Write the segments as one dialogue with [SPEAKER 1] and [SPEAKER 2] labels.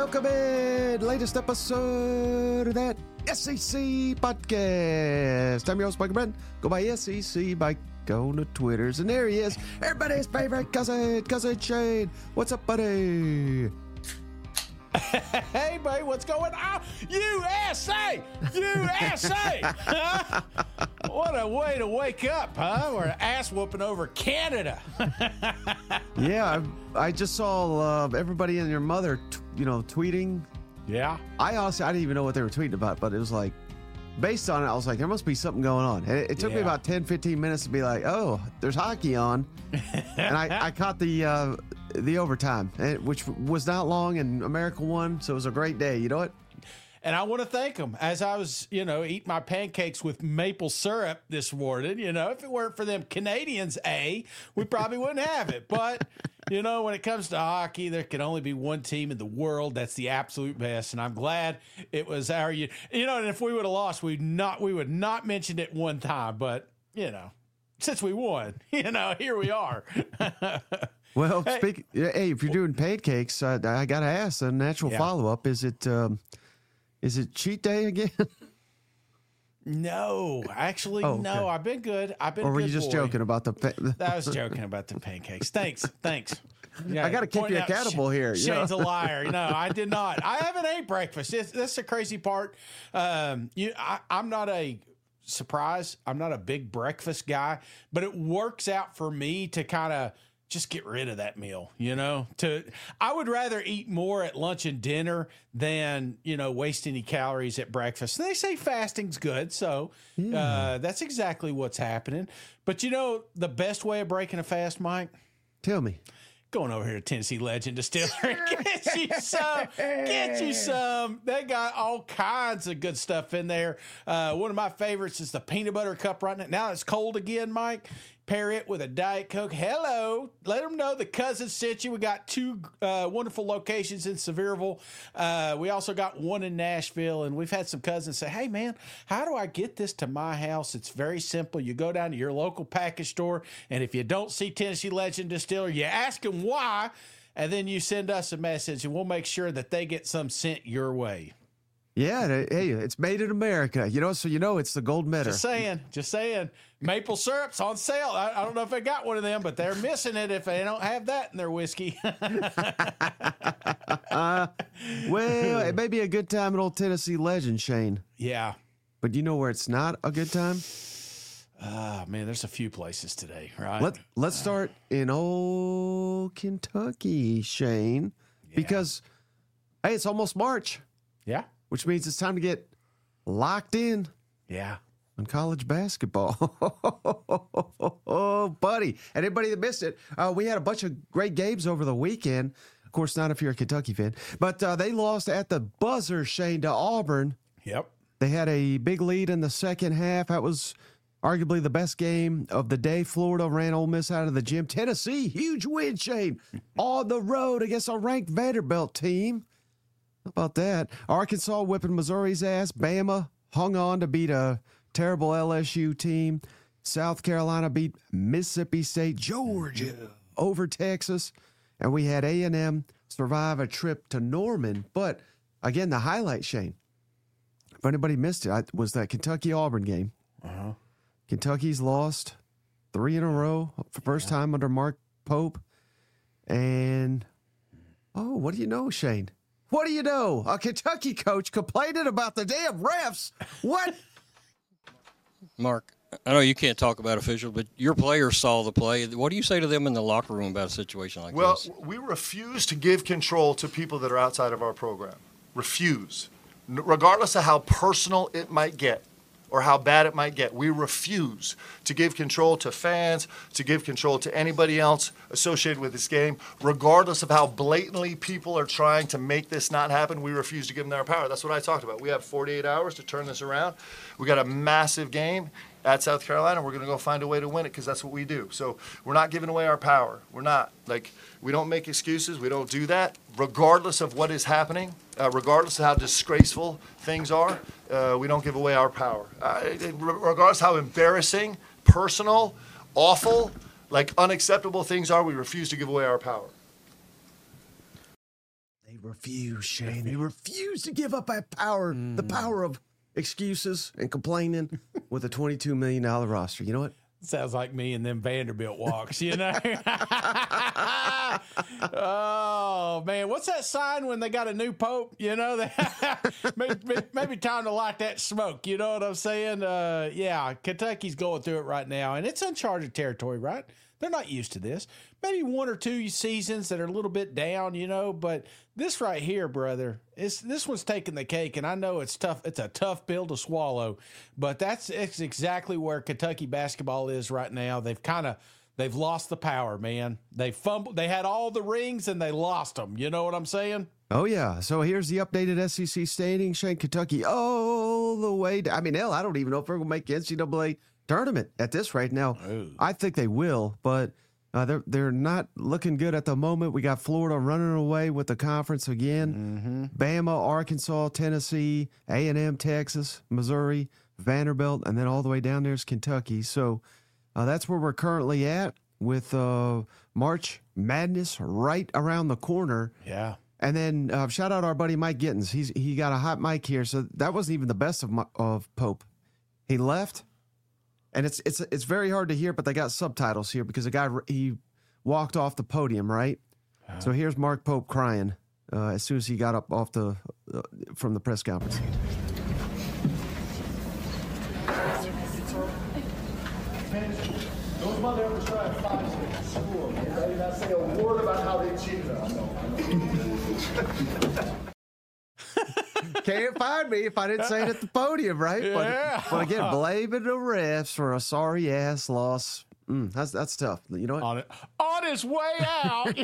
[SPEAKER 1] welcome in. Latest episode of that SEC podcast. I'm your host, Michael Brenton. Go by SEC Mike on the Twitters. And there he is, everybody's favorite cousin Shane. What's up, buddy?
[SPEAKER 2] Hey, buddy, what's going on? USA! USA! What a way to wake up, huh? We're ass whooping over Canada.
[SPEAKER 1] Yeah, I just saw everybody and your mother, tweeting.
[SPEAKER 2] Yeah.
[SPEAKER 1] I didn't even know what they were tweeting about, but it was like, based on it, I was like, there must be something going on. And it took me about 10, 15 minutes to be like, oh, there's hockey on. And I caught the overtime, which was not long, and America won, so it was a great day. You know what?
[SPEAKER 2] And I want to thank them as I was, eating my pancakes with maple syrup this morning. If it weren't for them Canadians, we probably wouldn't have it. But, when it comes to hockey, there can only be one team in the world that's the absolute best. And I'm glad it was our, and if we would have lost, we would not mention it one time. But, since we won, here we are.
[SPEAKER 1] Well, if you're doing pancakes, I got to ask a natural follow-up. Is it cheat day again?
[SPEAKER 2] No, actually,
[SPEAKER 1] okay.
[SPEAKER 2] No. I've been good.
[SPEAKER 1] Or were you just joking about
[SPEAKER 2] I was joking about the pancakes. Thanks.
[SPEAKER 1] I got to keep you accountable here.
[SPEAKER 2] Shane's a liar. No, I did not. I haven't ate breakfast. That's the crazy part. I'm not a surprise. I'm not a big breakfast guy, but it works out for me to kind of just get rid of that meal, I would rather eat more at lunch and dinner than, waste any calories at breakfast. And they say fasting's good. So that's exactly what's happening. But the best way of breaking a fast, Mike?
[SPEAKER 1] Tell me.
[SPEAKER 2] Going over here to Tennessee Legend Distillery. Get you some. They got all kinds of good stuff in there. One of my favorites is the peanut butter cup right now. Now it's cold again, Mike. Pair it with a Diet Coke. Hello. Let them know the cousins sent you. We got two wonderful locations in Sevierville. We also got one in Nashville. And we've had some cousins say, hey, man, how do I get this to my house? It's very simple. You go down to your local package store, and if you don't see Tennessee Legend Distillery, you ask them why, and then you send us a message, and we'll make sure that they get some sent your way.
[SPEAKER 1] Yeah, hey, it's made in America, so it's the gold medal.
[SPEAKER 2] Just saying. Maple syrup's on sale. I don't know if they got one of them, but they're missing it if they don't have that in their whiskey.
[SPEAKER 1] Well, it may be a good time at Old Tennessee Legend, Shane.
[SPEAKER 2] Yeah.
[SPEAKER 1] But you know where it's not a good time?
[SPEAKER 2] Man, there's a few places today, right?
[SPEAKER 1] Let's start in old Kentucky, Shane, because, hey, it's almost March.
[SPEAKER 2] Yeah.
[SPEAKER 1] Which means it's time to get locked in.
[SPEAKER 2] Yeah.
[SPEAKER 1] On college basketball. Oh, buddy. And anybody that missed it, we had a bunch of great games over the weekend. Of course, not if you're a Kentucky fan. But they lost at the buzzer, Shane, to Auburn.
[SPEAKER 2] Yep.
[SPEAKER 1] They had a big lead in the second half. That was arguably the best game of the day. Florida ran Ole Miss out of the gym. Tennessee, huge win, Shane, on the road against a ranked Vanderbilt team. How about that? Arkansas whipping Missouri's ass. Bama hung on to beat a terrible LSU team. South Carolina beat Mississippi State. Georgia over Texas. And we had A&M survive a trip to Norman. But, again, the highlight, Shane, if anybody missed it, was that Kentucky-Auburn game.
[SPEAKER 2] Uh-huh.
[SPEAKER 1] Kentucky's lost 3 in a row for first time under Mark Pope. And, what do you know, Shane? What do you know? A Kentucky coach complaining about the damn refs. What?
[SPEAKER 3] Mark, I know you can't talk about officials, but your players saw the play. What do you say to them in the locker room about a situation like this?
[SPEAKER 4] Well, we refuse to give control to people that are outside of our program. Refuse. Regardless of how personal it might get or how bad it might get, we refuse to give control to fans, to give control to anybody else associated with this game. Regardless of how blatantly people are trying to make this not happen, we refuse to give them their power. That's what I talked about. We have 48 hours to turn this around. We got a massive game at South Carolina. We're going to go find a way to win it because that's what we do. So we're not giving away our power. We're not. We don't make excuses. We don't do that. Regardless of what is happening, regardless of how disgraceful things are, we don't give away our power. Regardless of how embarrassing, personal, awful, unacceptable things are, we refuse to give away our power.
[SPEAKER 1] They refuse, Shane. They refuse to give up that power, the power of excuses and complaining with a $22 million roster. You know what?
[SPEAKER 2] Sounds like me and them Vanderbilt walks, you know? Oh, man. What's that sign when they got a new pope? You know, maybe time to light that smoke. You know what I'm saying? Yeah, Kentucky's going through it right now, and it's uncharted territory, right? They're not used to this. Maybe one or two seasons that are a little bit down, you know, but this right here, brother, this one's taking the cake, and I know it's tough. It's a tough pill to swallow, but it's exactly where Kentucky basketball is right now. They've lost the power, man. They fumbled. They had all the rings, and they lost them. You know what I'm saying?
[SPEAKER 1] Oh, yeah. So here's the updated SEC standing. Shane, Kentucky all the way. I mean, hell, I don't even know if they're going to make the NCAA tournament at this rate. Now, I think they will, but they're not looking good at the moment. We got Florida running away with the conference again. Bama, Arkansas, Tennessee, A&M, Texas, Missouri, Vanderbilt, and then all the way down there's Kentucky. So that's where we're currently at with March Madness right around the corner.
[SPEAKER 2] Yeah.
[SPEAKER 1] And then shout out our buddy Mike Gittins. He got a hot mic here, so that wasn't even the best of Pope. He left. And it's very hard to hear, but they got subtitles here because the guy, he walked off the podium, right? So here's Mark Pope crying as soon as he got up off from the press conference.
[SPEAKER 4] Those motherfuckers tried 5 6 school. They did not say a word about how they cheated us.
[SPEAKER 1] Can't find me if I didn't say it at the podium, right?
[SPEAKER 2] Yeah.
[SPEAKER 1] But again, blaming the refs for a sorry ass loss. That's tough. You know what?
[SPEAKER 2] On his way out.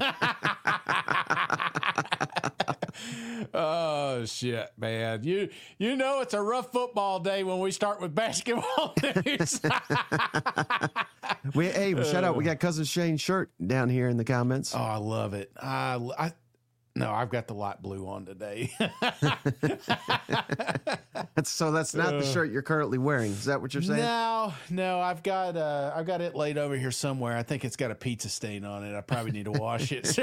[SPEAKER 2] Oh shit, man! You know it's a rough football day when we start with basketball news.
[SPEAKER 1] Shout out! We got Cousin Shane's shirt down here in the comments.
[SPEAKER 2] Oh, I love it. No, I've got the light blue on today.
[SPEAKER 1] So that's not the shirt you're currently wearing. Is that what you're saying?
[SPEAKER 2] No, I've got it laid over here somewhere. I think it's got a pizza stain on it. I probably need to wash it.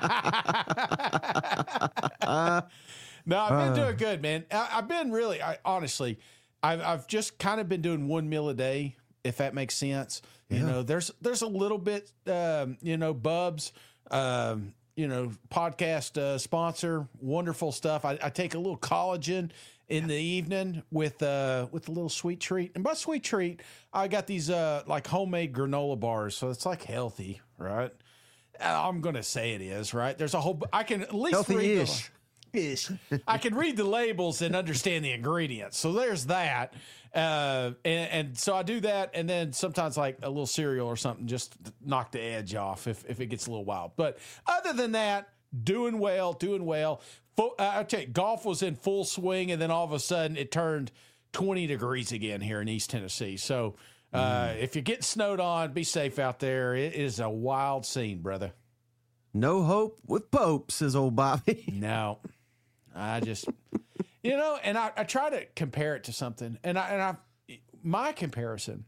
[SPEAKER 2] No, I've been doing good, man. I've been really, honestly, I've just kind of been doing one meal a day, if that makes sense. Yeah. You know, there's a little bit, Bubs, podcast sponsor, wonderful stuff. I take a little collagen in the evening with a little sweet treat. And by sweet treat, I got these like homemade granola bars, so it's like healthy, right? I'm gonna say it is, right? There's a whole. I can at least
[SPEAKER 1] healthy-ish.
[SPEAKER 2] I can read the labels and understand the ingredients. So there's that. And so I do that, and then sometimes like a little cereal or something just to knock the edge off if it gets a little wild. But other than that, doing well. I tell you, golf was in full swing, and then all of a sudden it turned 20 degrees again here in East Tennessee. So if you're getting snowed on, be safe out there. It is a wild scene, brother.
[SPEAKER 1] No hope with Pope, says old Bobby.
[SPEAKER 2] No, I just, and I try to compare it to something, and my comparison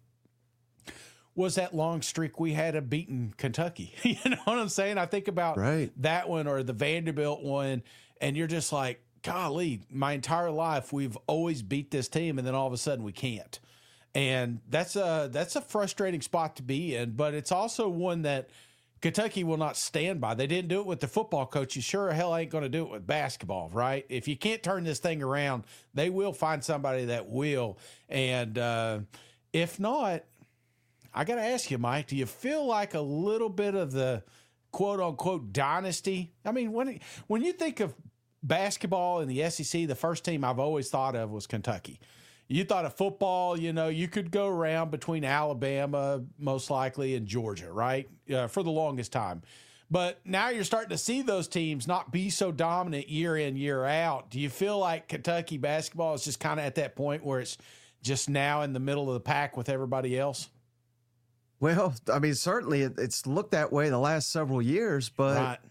[SPEAKER 2] was that long streak we had of beating Kentucky. You know what I'm saying? I think about that one or the Vanderbilt one, and you're just like, golly, my entire life we've always beat this team, and then all of a sudden we can't. And that's a frustrating spot to be in, but it's also one that Kentucky will not stand by. They didn't do it with the football coach. You sure hell ain't going to do it with basketball, right? If you can't turn this thing around, they will find somebody that will. And if not, I got to ask you, Mike, do you feel like a little bit of the quote-unquote dynasty? I mean, when you think of basketball in the SEC, the first team I've always thought of was Kentucky. You thought of football, you could go around between Alabama, most likely, and Georgia, right? For the longest time. But now you're starting to see those teams not be so dominant year in, year out. Do you feel like Kentucky basketball is just kind of at that point where it's just now in the middle of the pack with everybody else?
[SPEAKER 1] Well, I mean, certainly it's looked that way the last several years, but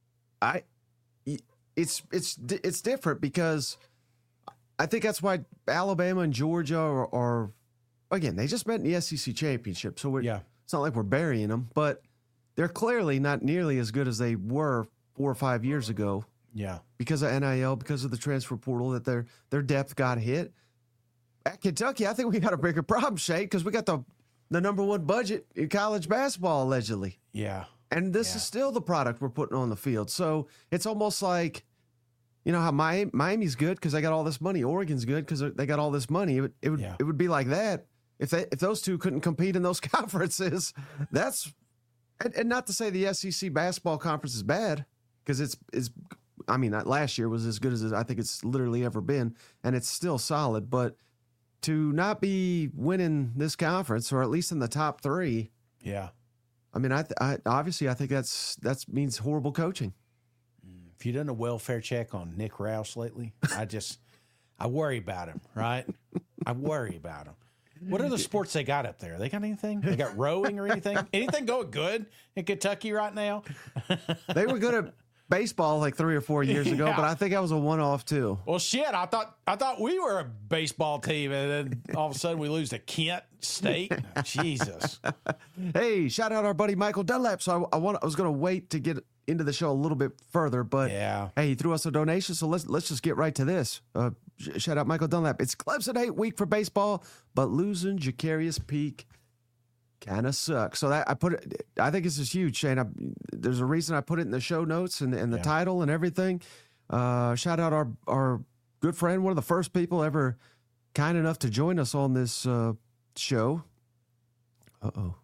[SPEAKER 1] it's different because I think that's why Alabama and Georgia are again, they just met in the SEC championship. So it's not like we're burying them, but they're clearly not nearly as good as they were 4 or 5 years ago.
[SPEAKER 2] Yeah.
[SPEAKER 1] because of NIL, because of the transfer portal, that their depth got hit. At Kentucky, I think we got a bigger problem, Shane, because we got the number one budget in college basketball, allegedly.
[SPEAKER 2] Yeah.
[SPEAKER 1] And this is still the product we're putting on the field. So it's almost like, you know how Miami's good because they got all this money. Oregon's good because they got all this money. It would be like that if those two couldn't compete in those conferences. That's and not to say the SEC basketball conference is bad, because it's I mean, last year was as good as I think it's literally ever been, and it's still solid. But to not be winning this conference, or at least in the top three,
[SPEAKER 2] Yeah.
[SPEAKER 1] I mean, I obviously I think that means horrible coaching.
[SPEAKER 2] If you done a welfare check on Nick Rouse lately, I worry about him, right? I worry about him. What other sports they got up there? They got anything? They got rowing or anything? Anything going good in Kentucky right now?
[SPEAKER 1] They were good at baseball like 3 or 4 years ago,
[SPEAKER 2] Yeah.
[SPEAKER 1] but I think that was a one-off too.
[SPEAKER 2] Well, shit, I thought we were a baseball team, and then all of a sudden we lose to Kent State. Jesus.
[SPEAKER 1] Hey, shout out our buddy Michael Dunlap. So I was going to wait to get into the show a little bit further, but
[SPEAKER 2] Yeah.
[SPEAKER 1] hey, he threw us a donation, so let's just get right to this. Shout out Michael Dunlap. It's Clemson hate week for baseball, but losing Jacarius Peak kind of sucks. So that I think this is huge, Shane. There's a reason I put it in the show notes and the title and everything. Shout out our good friend, one of the first people ever kind enough to join us on this show. Uh-oh.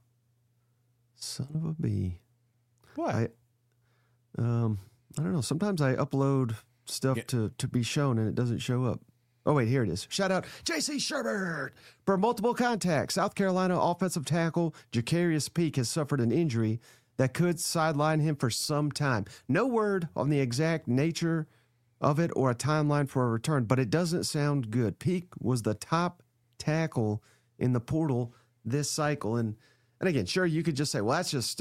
[SPEAKER 1] Son of a bee.
[SPEAKER 2] What?
[SPEAKER 1] I don't know. Sometimes I upload stuff to be shown and it doesn't show up. Oh, wait, here it is. Shout out J.C. Sherbert. For multiple contacts, South Carolina offensive tackle Jacarius Peak has suffered an injury that could sideline him for some time. No word on the exact nature of it or a timeline for a return, but it doesn't sound good. Peak was the top tackle in the portal this cycle. And again, sure, you could just say, well, that's just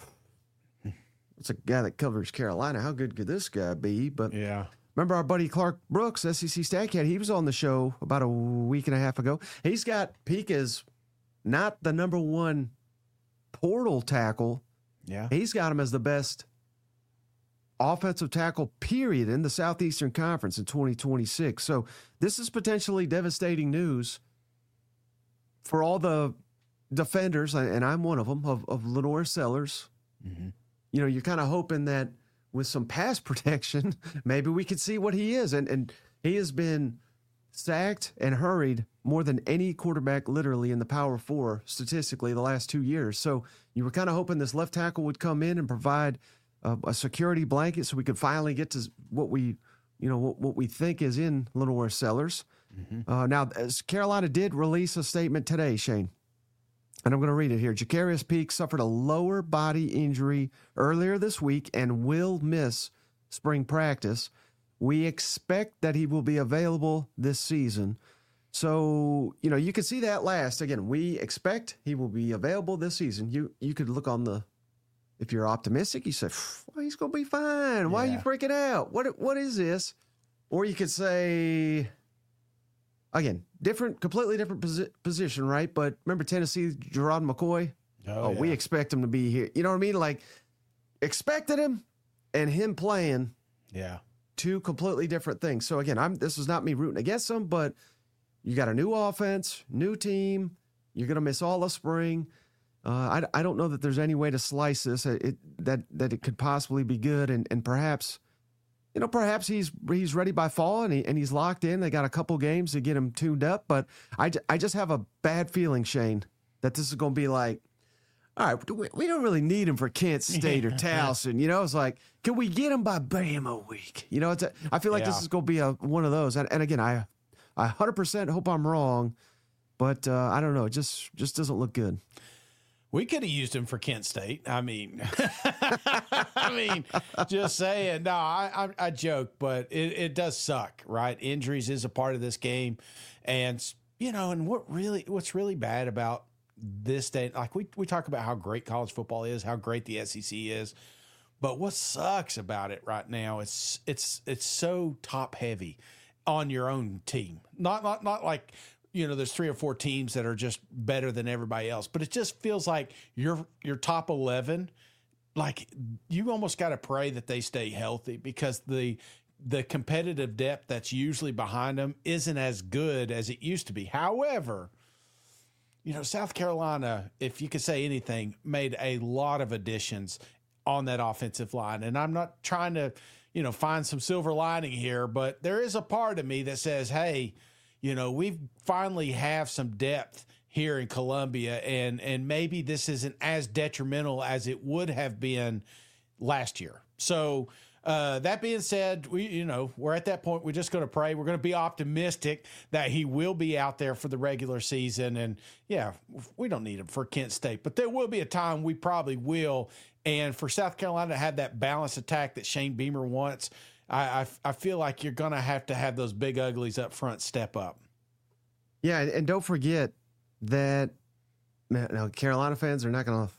[SPEAKER 1] it's a guy that covers Carolina. How good could this guy be? But
[SPEAKER 2] Yeah.
[SPEAKER 1] remember our buddy Clark Brooks, SEC Statcat, he was on the show about a week and a half ago. He's got Peak as not the number one portal tackle.
[SPEAKER 2] Yeah.
[SPEAKER 1] He's got him as the best offensive tackle, period, in the Southeastern Conference in 2026. So this is potentially devastating news for all the defenders, and I'm one of them, of Lenore Sellers.
[SPEAKER 2] Mm-hmm.
[SPEAKER 1] You know, you're kind of hoping that with some pass protection, maybe we could see what he is. And he has been sacked and hurried more than any quarterback literally in the Power Four statistically the last 2 years. So you were kind of hoping this left tackle would come in and provide a security blanket so we could finally get to what we think is in Lenore Sellers.
[SPEAKER 2] Mm-hmm.
[SPEAKER 1] Now, Carolina did release a statement today, Shane. And I'm going to read it here. Jacarius Peak suffered a lower body injury earlier this week and will miss spring practice. We expect that he will be available this season. So, you know, you can see that last. Again, we expect he will be available this season. You could look on the, if you're optimistic, you say, well, he's going to be fine. Why are you freaking out? What is this? Or you could say, again, completely different position, right? But remember Tennessee, Gerard McCoy? We expect him to be here. You know what I mean? Like, expected him and him playing.
[SPEAKER 2] Yeah.
[SPEAKER 1] Two completely different things. So again, this is not me rooting against them, but you got a new offense, new team. You're going to miss all of spring. I don't know that there's any way to slice this that it could possibly be good, and perhaps, you know, perhaps he's ready by fall and he's locked in. They got a couple games to get him tuned up, but I just have a bad feeling, Shane, that this is going to be like, all right, we don't really need him for Kent State or Towson. You know, it's like, can we get him by Bama week? You know, I feel like this is going to be one of those. And again, I 100% hope I'm wrong, but I don't know. It just doesn't look good.
[SPEAKER 2] We could have used him for Kent State. I mean, just saying. No, I joke, but it does suck, right? Injuries is a part of this game, and you know, and what's really bad about this day, like we talk about how great college football is, how great the SEC is, but what sucks about it right now is it's so top heavy on your own team. Not like, you know, there's 3 or 4 teams that are just better than everybody else, but it just feels like your top 11 like you almost got to pray that they stay healthy because the competitive depth that's usually behind them isn't as good as it used to be. However, South Carolina, if you could say anything, made a lot of additions on that offensive line. And I'm not trying to, find some silver lining here, but there is a part of me that says, hey, we finally have some depth here in Columbia, and maybe this isn't as detrimental as it would have been last year. So that being said, we're at that point. We're just going to pray. We're going to be optimistic that he will be out there for the regular season. And yeah, we don't need him for Kent State, but there will be a time we probably will. And for South Carolina to have that balanced attack that Shane Beamer wants, I feel like you're going to have those big uglies up front step up.
[SPEAKER 1] Yeah, and don't forget that Carolina fans are not going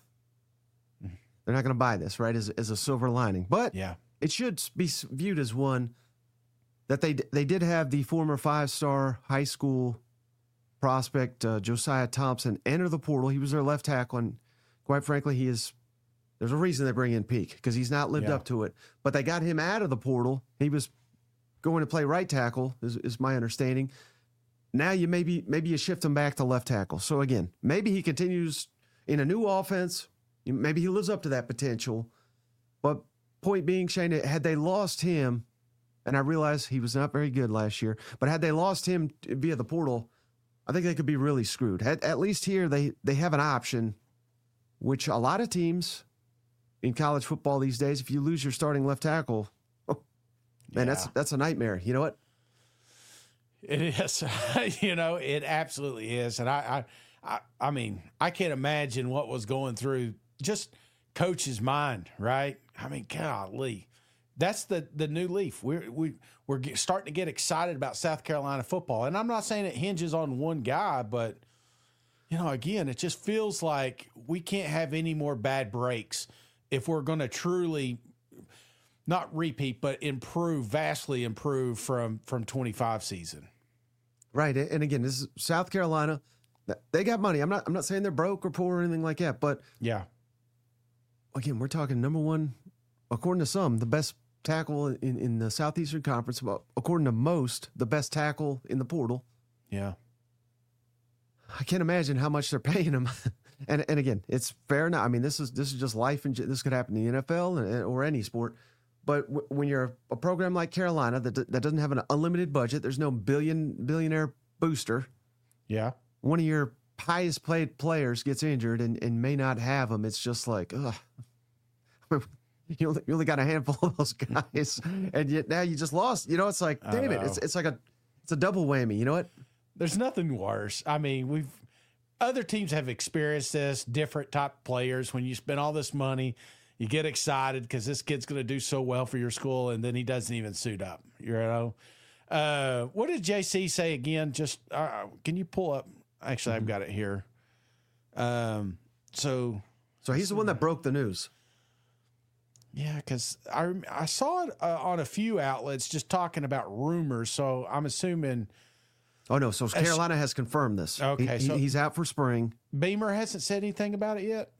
[SPEAKER 1] to buy this, right? As a silver lining, but
[SPEAKER 2] yeah,
[SPEAKER 1] it should be viewed as one that they did have the former 5-star high school prospect Josiah Thompson enter the portal. He was their left tackle, and quite frankly, there's a reason they bring in Peak because he's not lived up to it. But they got him out of the portal. He was going to play right tackle, is my understanding. Now maybe you shift him back to left tackle. So again, maybe he continues in a new offense. Maybe he lives up to that potential. But point being, Shane, had they lost him, and I realize he was not very good last year, but had they lost him via the portal, I think they could be really screwed. At least here they have an option, which a lot of teams in college football these days, if you lose your starting left tackle, that's a nightmare. You know what?
[SPEAKER 2] It is. It absolutely is. And I mean, I can't imagine what was going through just coach's mind, right? I mean, golly, that's the new leaf. We're starting to get excited about South Carolina football. And I'm not saying it hinges on one guy, but, again, it just feels like we can't have any more bad breaks if we're going to truly not repeat, but vastly improve from 25 season.
[SPEAKER 1] Right. And again, this is South Carolina. They got money. I'm not saying they're broke or poor or anything like that, but
[SPEAKER 2] yeah,
[SPEAKER 1] again, we're talking number one, according to some, the best tackle in the Southeastern Conference, according to most, the best tackle in the portal.
[SPEAKER 2] Yeah.
[SPEAKER 1] I can't imagine how much they're paying him. And again, it's fair enough. I mean, this is just life, and this could happen in the NFL or any sport. But when you're a program like Carolina that doesn't have an unlimited budget, there's no billionaire booster.
[SPEAKER 2] Yeah.
[SPEAKER 1] One of your highest paid players gets injured and may not have them. It's just like, ugh. You only got a handful of those guys, and yet now you just lost. It's like, damn it. It's like it's a double whammy. You know what?
[SPEAKER 2] There's nothing worse. I mean, other teams have experienced this, different type players. When you spend all this money, you get excited because this kid's going to do so well for your school, and then he doesn't even suit up. What did JC say again? Just can you pull up? Actually, I've got it here. So
[SPEAKER 1] he's the one that broke the news.
[SPEAKER 2] Yeah, because I saw it on a few outlets just talking about rumors. So I'm assuming.
[SPEAKER 1] Oh, no. So Carolina has confirmed this.
[SPEAKER 2] Okay.
[SPEAKER 1] He's out for spring.
[SPEAKER 2] Beamer hasn't said anything about it yet?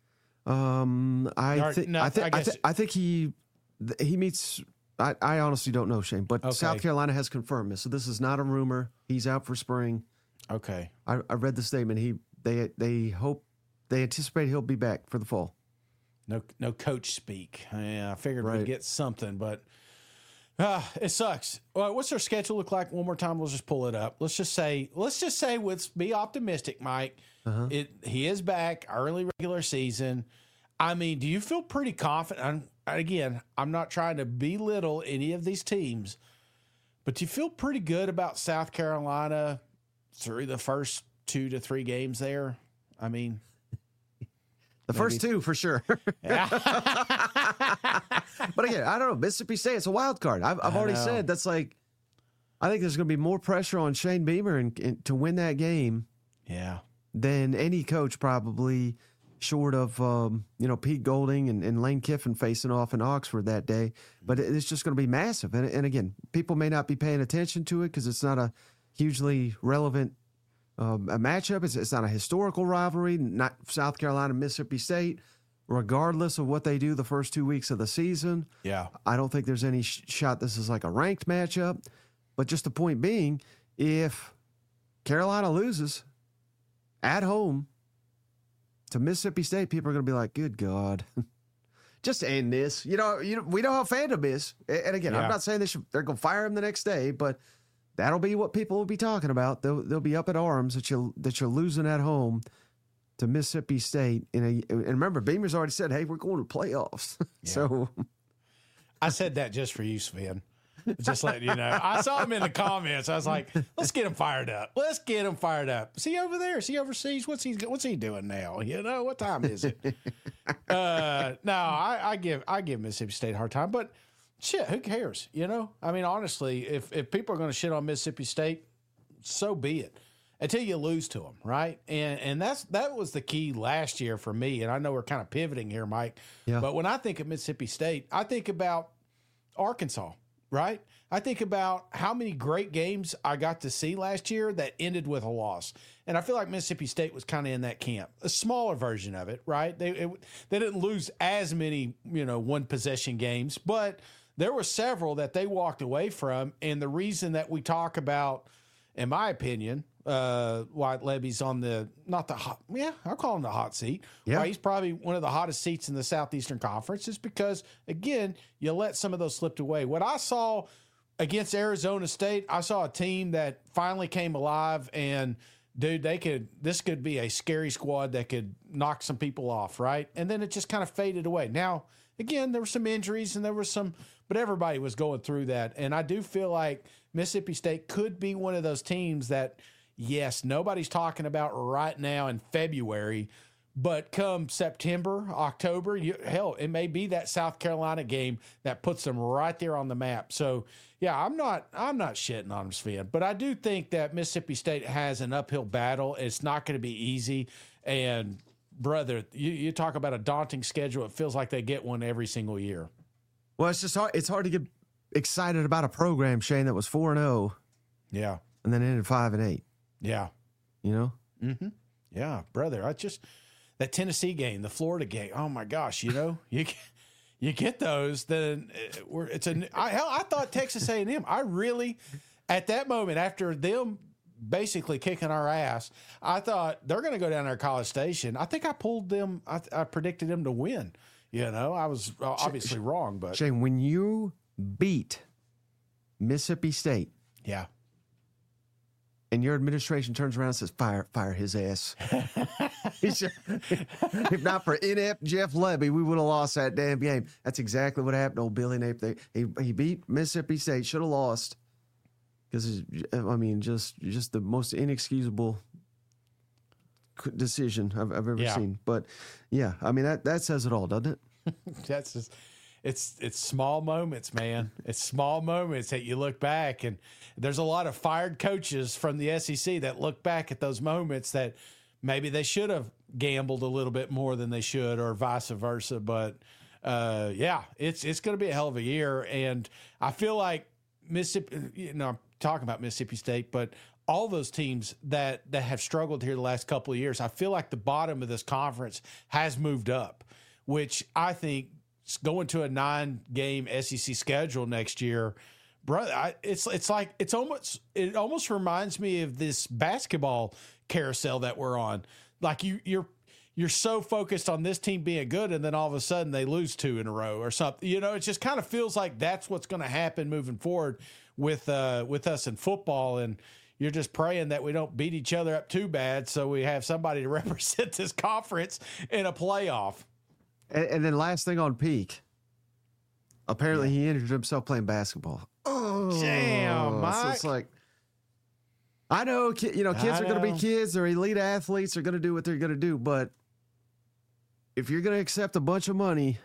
[SPEAKER 1] I think he meets. I honestly don't know, Shane, but South Carolina has confirmed this. So this is not a rumor. He's out for spring.
[SPEAKER 2] Okay.
[SPEAKER 1] I read the statement. They anticipate he'll be back for the fall.
[SPEAKER 2] No coach speak. Yeah, I figured we'd get something, but it sucks. Well, what's their schedule look like? One more time, we'll just pull it up. Let's just say, let's be optimistic, Mike. Uh-huh. He is back early regular season. I mean, do you feel pretty confident? Again, I'm not trying to belittle any of these teams, but do you feel pretty good about South Carolina through the first 2 to 3 games there? I mean,
[SPEAKER 1] the first 2 for sure.
[SPEAKER 2] Yeah.
[SPEAKER 1] But again, I don't know. Mississippi State, it's a wild card. I've already said that's like, I think there's going to be more pressure on Shane Beamer and to win that game.
[SPEAKER 2] Yeah.
[SPEAKER 1] Than any coach probably, short of Pete Golding and Lane Kiffin facing off in Oxford that day. But it's just going to be massive. And again, people may not be paying attention to it because it's not a hugely relevant a matchup. It's not a historical rivalry, not South Carolina, Mississippi State. regardless of what they do the first 2 weeks of the season.
[SPEAKER 2] Yeah.
[SPEAKER 1] I don't think there's any shot this is like a ranked matchup. But just the point being, if Carolina loses at home to Mississippi State, people are going to be like, good God. Just end this. You know, we know how fandom is. And again, I'm not saying they're going to fire him the next day, but that'll be what people will be talking about. They'll be up in arms that you're losing at home to Mississippi State. And remember, Beamer's already said, hey, we're going to playoffs.
[SPEAKER 2] Yeah.
[SPEAKER 1] So
[SPEAKER 2] I said that just for you, Sven. Just letting you know. I saw him in the comments. I was like, let's get him fired up. Let's get him fired up. Is he over there? Is he overseas? What's he doing now? You know, what time is it? No, I give Mississippi State a hard time, but shit, who cares? You know? I mean, honestly, if people are going to shit on Mississippi State, so be it. Until you lose to them, right? And that was the key last year for me. And I know we're kind of pivoting here, Mike.
[SPEAKER 1] Yeah.
[SPEAKER 2] But when I think of Mississippi State, I think about Arkansas, right? I think about how many great games I got to see last year that ended with a loss. And I feel like Mississippi State was kind of in that camp, a smaller version of it, right? They didn't lose as many, one possession games, but there were several that they walked away from. And the reason that we talk about, in my opinion, Wyatt Levy's on I'll call him the hot seat.
[SPEAKER 1] Yeah.
[SPEAKER 2] Why he's probably one of the hottest seats in the Southeastern Conference is because, again, you let some of those slip away. What I saw against Arizona State, I saw a team that finally came alive, and dude, this could be a scary squad that could knock some people off, right? And then it just kind of faded away. Now, again, there were some injuries and but everybody was going through that. And I do feel like Mississippi State could be one of those teams that, yes, nobody's talking about right now in February, but come September, October, it may be that South Carolina game that puts them right there on the map. So, yeah, I'm not shitting on them, Sven, but I do think that Mississippi State has an uphill battle. It's not going to be easy. And, brother, you talk about a daunting schedule. It feels like they get one every single year.
[SPEAKER 1] Well, it's just hard. It's hard to get excited about a program, Shane, that was 4-0.
[SPEAKER 2] Yeah.
[SPEAKER 1] And then ended 5-8.
[SPEAKER 2] Yeah.
[SPEAKER 1] You know?
[SPEAKER 2] Mm-hmm. Yeah, brother. That Tennessee game, the Florida game. Oh my gosh, you get those. Then I thought Texas A&M. I really, at that moment, after them basically kicking our ass, I thought they're going to go down there to College Station. I think I pulled them. I predicted them to win. I was obviously wrong, but
[SPEAKER 1] Shane, when you beat Mississippi State,
[SPEAKER 2] yeah,
[SPEAKER 1] and your administration turns around and says, fire his ass. If not for inept Jeff Levy, we would have lost that damn game. That's exactly what happened to old Billy Nape. He beat Mississippi State, should have lost. Because, just the most inexcusable decision I've ever seen. But, yeah, that says it all, doesn't it?
[SPEAKER 2] That's just... It's small moments, man. It's small moments that you look back, and there's a lot of fired coaches from the SEC that look back at those moments that maybe they should have gambled a little bit more than they should, or vice versa. But it's going to be a hell of a year, and I feel like Mississippi. I'm talking about Mississippi State, but all those teams that have struggled here the last couple of years, I feel like the bottom of this conference has moved up, which I think. Going to a 9-game SEC schedule next year, brother. It almost reminds me of this basketball carousel that we're on. Like you're so focused on this team being good, and then all of a sudden they lose 2 in a row or something. It just kind of feels like that's what's going to happen moving forward with us in football. And you're just praying that we don't beat each other up too bad, so we have somebody to represent this conference in a playoff.
[SPEAKER 1] And then last thing on Peak, apparently he injured himself playing basketball. Oh,
[SPEAKER 2] damn, Mike.
[SPEAKER 1] So it's like, I know, kids are going to be kids. They're elite athletes. They're going to do what they're going to do. But if you're going to accept a bunch of money,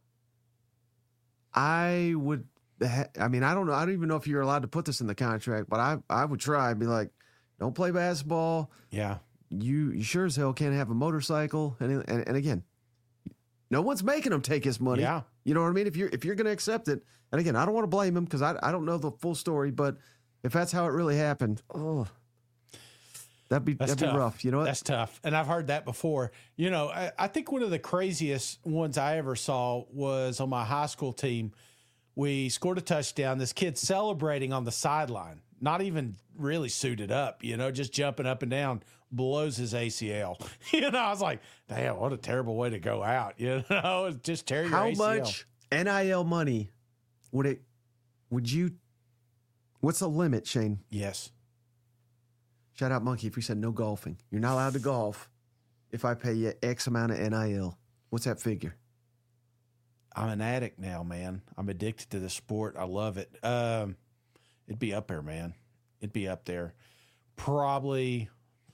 [SPEAKER 1] I would. I don't know. I don't even know if you're allowed to put this in the contract, but I would try and be like, don't play basketball.
[SPEAKER 2] Yeah,
[SPEAKER 1] you sure as hell can't have a motorcycle. And again. No one's making him take his money.
[SPEAKER 2] Yeah.
[SPEAKER 1] You know what I mean? If you're going to accept it, and again, I don't want to blame him because I don't know the full story, but if that's how it really happened, That'd be
[SPEAKER 2] tough.
[SPEAKER 1] rough. You know what?
[SPEAKER 2] That's tough. And I've heard that before. You know, I think one of the craziest ones I ever saw was on my high school team. We scored a touchdown. This kid celebrating on the sideline, not even really suited up, you know, just jumping up and down, blows his ACL. You know, I was like, damn, what a terrible way to go out. You know, just tear your
[SPEAKER 1] How
[SPEAKER 2] ACL.
[SPEAKER 1] much NIL money would you, what's the limit, Shane?
[SPEAKER 2] Yes.
[SPEAKER 1] Shout out Monkey if you said no golfing. You're not allowed to golf if I pay you X amount of NIL. What's that figure?
[SPEAKER 2] I'm an addict now, man. I'm addicted to the sport. I love it. It'd be up there, man. It'd be up there. Probably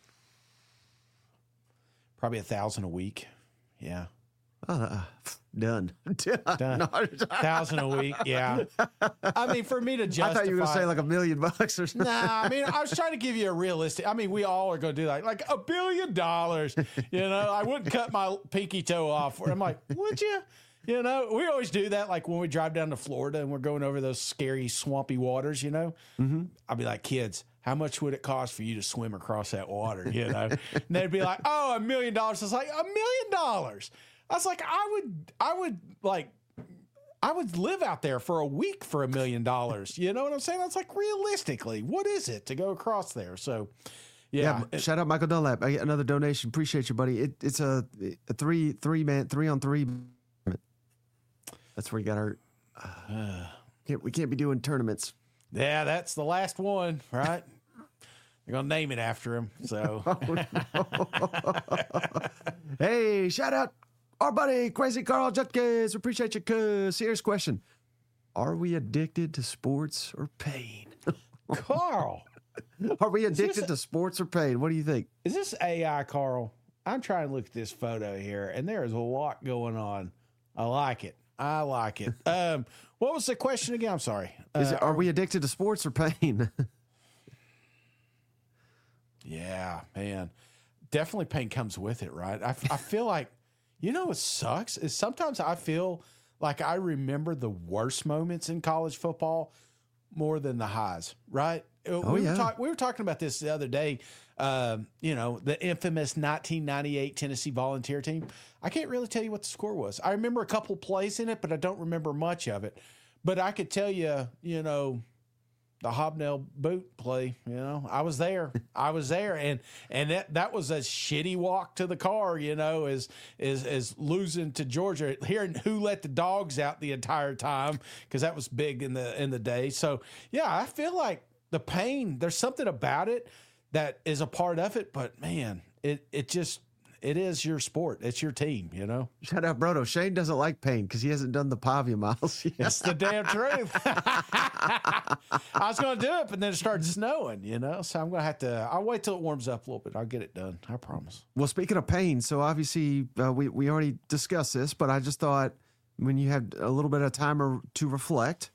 [SPEAKER 2] $1,000 a week. Yeah.
[SPEAKER 1] Done.
[SPEAKER 2] Done.
[SPEAKER 1] No,
[SPEAKER 2] 1,000 a week. Yeah. I mean, for me to justify.
[SPEAKER 1] I thought you were going to say like $1 million or something.
[SPEAKER 2] Nah, I mean, I was trying to give you a realistic. I mean, we all are going to do that. Like $1 billion. You know, I wouldn't cut my pinky toe off. I'm like, would you? You know, we always do that. Like when we drive down to Florida and we're going over those scary, swampy waters, you know, I'll be like, kids, how much would it cost for you to swim across that water? You know, and they'd be like, oh, $1 million. I was like, $1 million. I was like, I would live out there for a week for $1 million. You know what I'm saying? I was like, realistically, what is it to go across there? So, yeah.
[SPEAKER 1] Shout out Michael Dunlap. I get another donation. Appreciate you, buddy. It's a 3-on-3. That's where he got hurt. We can't be doing tournaments.
[SPEAKER 2] Yeah, that's the last one, right? They're going to name it after him. So,
[SPEAKER 1] Hey, shout out our buddy, Crazy Carl Jutkins. Appreciate you, cuz. Serious question. Are we addicted to sports or pain?
[SPEAKER 2] Carl,
[SPEAKER 1] Are we addicted to sports or pain? What do you think?
[SPEAKER 2] is this AI, Carl? I'm trying to look at this photo here, and there is a lot going on. I like it. What was the question again? I'm sorry.
[SPEAKER 1] Are we addicted to sports or pain?
[SPEAKER 2] Yeah, man. Definitely pain comes with it, right? I feel like, you know what sucks? Is sometimes I feel like I remember the worst moments in college football more than the highs, right? We were talking about this the other day. You know, the infamous 1998 Tennessee Volunteer team. I can't really tell you what the score was. I remember a couple plays in it, but I don't remember much of it. But I could tell you, you know, the hobnail boot play, you know, I was there. And that was a shitty walk to the car, you know, as losing to Georgia, hearing who let the dogs out the entire time, because that was big in the day. So yeah, I feel like the pain, there's something about it that is a part of it, but man, it is your sport. It's your team, you know?
[SPEAKER 1] Shout out Brodo. Shane doesn't like pain because he hasn't done the Pavia miles yet.
[SPEAKER 2] That's the damn truth. I was going to do it, but then it started snowing, you know? So I'm going to have to, I'll wait till it warms up a little bit. I'll get it done. I promise.
[SPEAKER 1] Well, speaking of pain, so obviously we already discussed this, but I just thought when you had a little bit of time to reflect,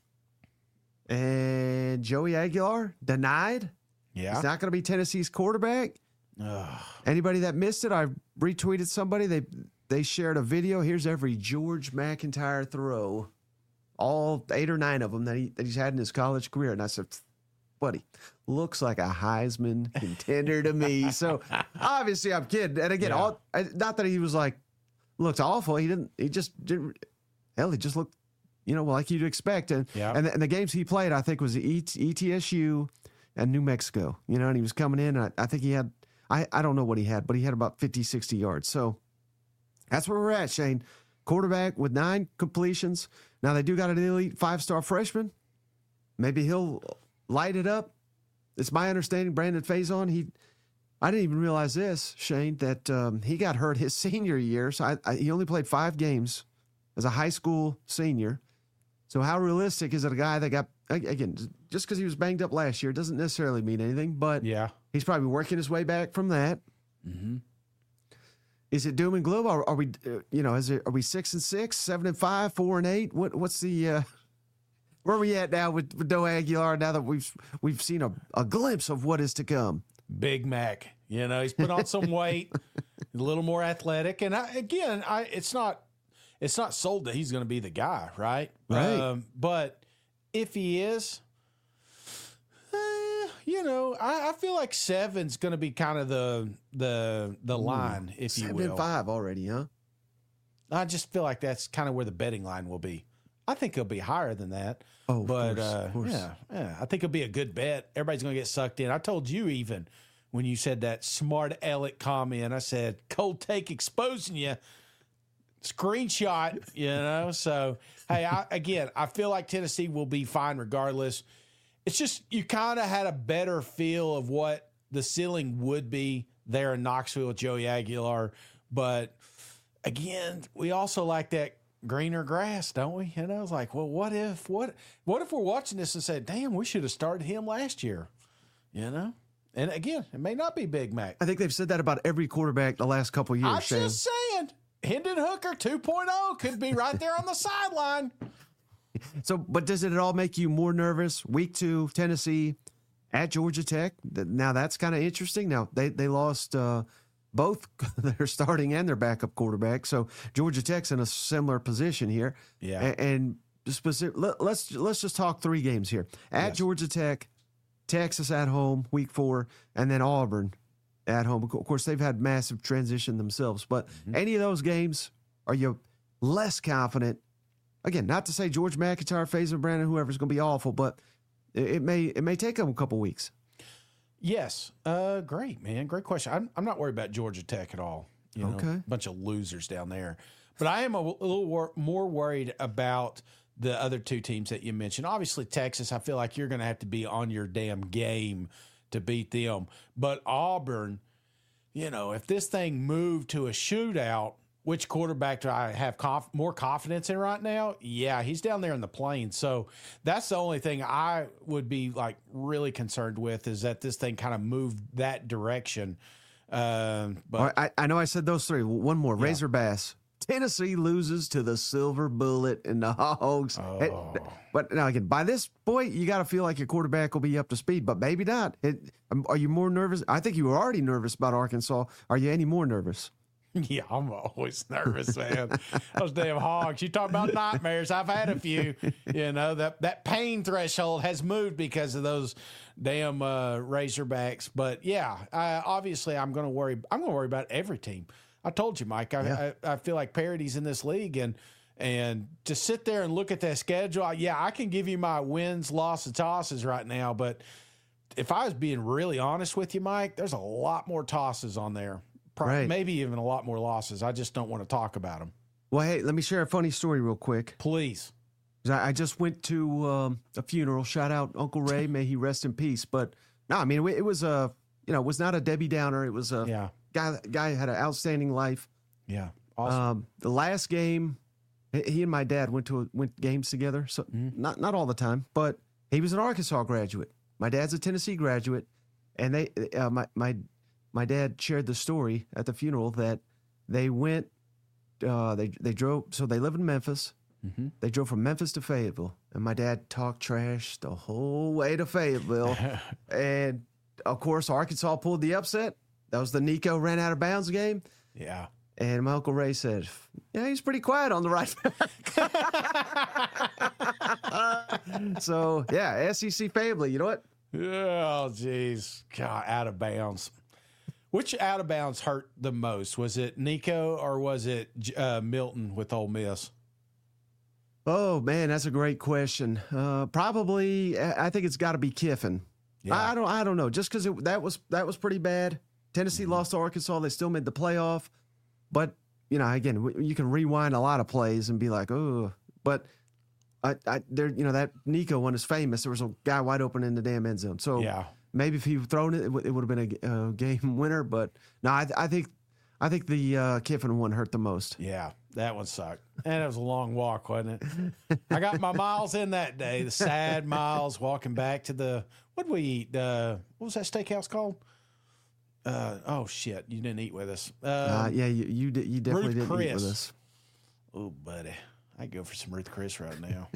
[SPEAKER 1] and Joey Aguilar denied.
[SPEAKER 2] Yeah.
[SPEAKER 1] He's not going to be Tennessee's quarterback.
[SPEAKER 2] Ugh.
[SPEAKER 1] Anybody that missed it, I retweeted somebody. They shared a video. Here's every George McIntyre throw, all 8 or 9 of them that he's had in his college career. And I said, buddy, looks like a Heisman contender to me. So obviously I'm kidding. And again, not that he was like, looked awful. He just looked, you know, like you'd expect. And the games he played, I think, was ETSU and New Mexico, you know, and he was coming in. And I think he had, I don't know what he had, but he had about 50, 60 yards. So that's where we're at, Shane. Quarterback with 9 completions. Now they do got an elite 5-star freshman. Maybe he'll light it up. It's my understanding, Brandon Faison, I didn't even realize this, Shane, that he got hurt his senior year. So he only played 5 games as a high school senior. So how realistic is it a guy that got, again, just because he was banged up last year doesn't necessarily mean anything, but he's probably working his way back from that. Mm-hmm. Is it doom and gloom? Are we, you know, are we 6-6, 7-5, 4-8? What's the, where are we at now with Joe Aguilar now that we've seen a glimpse of what is to come?
[SPEAKER 2] Big Mac, you know, he's put on some weight, a little more athletic. And it's not sold that he's going to be the guy, right?
[SPEAKER 1] Right.
[SPEAKER 2] But if he is, I feel like 7's going to be kind of the line, if you will.
[SPEAKER 1] 7-5 already, huh?
[SPEAKER 2] I just feel like that's kind of where the betting line will be. I think it'll be higher than that.
[SPEAKER 1] Oh,
[SPEAKER 2] but
[SPEAKER 1] of course.
[SPEAKER 2] yeah, I think it'll be a good bet. Everybody's going to get sucked in. I told you even when you said that smart aleck comment, I said, cold take exposing you. Screenshot, So, hey, I feel like Tennessee will be fine regardless. It's just you kind of had a better feel of what the ceiling would be there in Knoxville with Joey Aguilar. But, again, we also like that greener grass, don't we? It's like, well, what if we're watching this and said, damn, we should have started him last year, And again, it may not be Big Mac.
[SPEAKER 1] I think they've said that about every quarterback the last couple of years.
[SPEAKER 2] I'm just saying, Hendon Hooker 2.0 could be right there on the sideline.
[SPEAKER 1] So, but does it at all make you more nervous? Week 2, Tennessee at Georgia Tech. Now that's kind of interesting. Now they lost both their starting and their backup quarterback. So Georgia Tech's in a similar position here.
[SPEAKER 2] Yeah.
[SPEAKER 1] And let's just talk 3 games here. At Georgia Tech, Texas at home, week 4, and then Auburn at home. Of course, they've had massive transition themselves. But any of those games, are you less confident? Again, not to say George McIntyre, Faison Brandon, whoever's going to be awful, but it may take them a couple weeks.
[SPEAKER 2] Yes. Great, man. Great question. I'm not worried about Georgia Tech at all.
[SPEAKER 1] Okay.
[SPEAKER 2] Bunch of losers down there. But I am a little more worried about the other 2 teams that you mentioned. Obviously, Texas, I feel like you're going to have to be on your damn game to beat them. But Auburn, if this thing moved to a shootout, which quarterback do I have more confidence in right now? Yeah, he's down there in the plains. So that's the only thing I would be like really concerned with is that this thing kind of moved that direction. But
[SPEAKER 1] I know I said those 3. One more. Razor Bass. Tennessee loses to the Silver Bullet and the Hogs. But now again, by this point, you got to feel like your quarterback will be up to speed, but maybe not. Are you more nervous? I think you were already nervous about Arkansas. Are you any more nervous?
[SPEAKER 2] Yeah, I'm always nervous, man. Those damn Hogs. You talk about nightmares. I've had a few. That pain threshold has moved because of those damn Razorbacks. But yeah, obviously I'm going to worry. I'm going to worry about every team. I told you, Mike. I feel like parity's in this league, and to sit there and look at that schedule. I can give you my wins, losses, tosses right now, but if I was being really honest with you, Mike, there's a lot more tosses on there.
[SPEAKER 1] Right.
[SPEAKER 2] Maybe even a lot more losses. I just don't want to talk about them.
[SPEAKER 1] Well, hey, let me share a funny story real quick.
[SPEAKER 2] Please.
[SPEAKER 1] I just went to a funeral. Shout out Uncle Ray. May he rest in peace. But no, I mean, it was it was not a Debbie Downer. It was a guy had an outstanding life.
[SPEAKER 2] Yeah. Awesome.
[SPEAKER 1] The last game, he and my dad went games together. So not all the time, but he was an Arkansas graduate. My dad's a Tennessee graduate, and they my dad shared the story at the funeral that they went, they drove, so they live in Memphis. Mm-hmm. They drove from Memphis to Fayetteville, and my dad talked trash the whole way to Fayetteville. And, of course, Arkansas pulled the upset. That was the Nico ran out of bounds game.
[SPEAKER 2] Yeah.
[SPEAKER 1] And my Uncle Ray said, yeah, he's pretty quiet on the right. So, yeah, SEC family, you know what?
[SPEAKER 2] Oh, geez. God, out of bounds. Which out of bounds hurt the most? Was it Nico or was it Milton with Ole Miss?
[SPEAKER 1] Oh, man, that's a great question. Probably, I think it's got to be Kiffin. Yeah. I don't know. Just because that was pretty bad. Tennessee lost to Arkansas. They still made the playoff. But, again, you can rewind a lot of plays and be like, oh. But that Nico one is famous. There was a guy wide open in the damn end zone. So yeah. Maybe if he thrown it, it would have been a game winner. But no, I think the Kiffin one hurt the most.
[SPEAKER 2] Yeah, that one sucked, and it was a long walk, wasn't it? I got my miles in that day. The sad miles walking back to the what did we eat? What was that steakhouse called? Oh shit, you didn't eat with us.
[SPEAKER 1] Yeah, you definitely
[SPEAKER 2] Ruth
[SPEAKER 1] didn't
[SPEAKER 2] Chris.
[SPEAKER 1] eat with us.
[SPEAKER 2] Oh, buddy. I'd go for some Ruth Chris right now.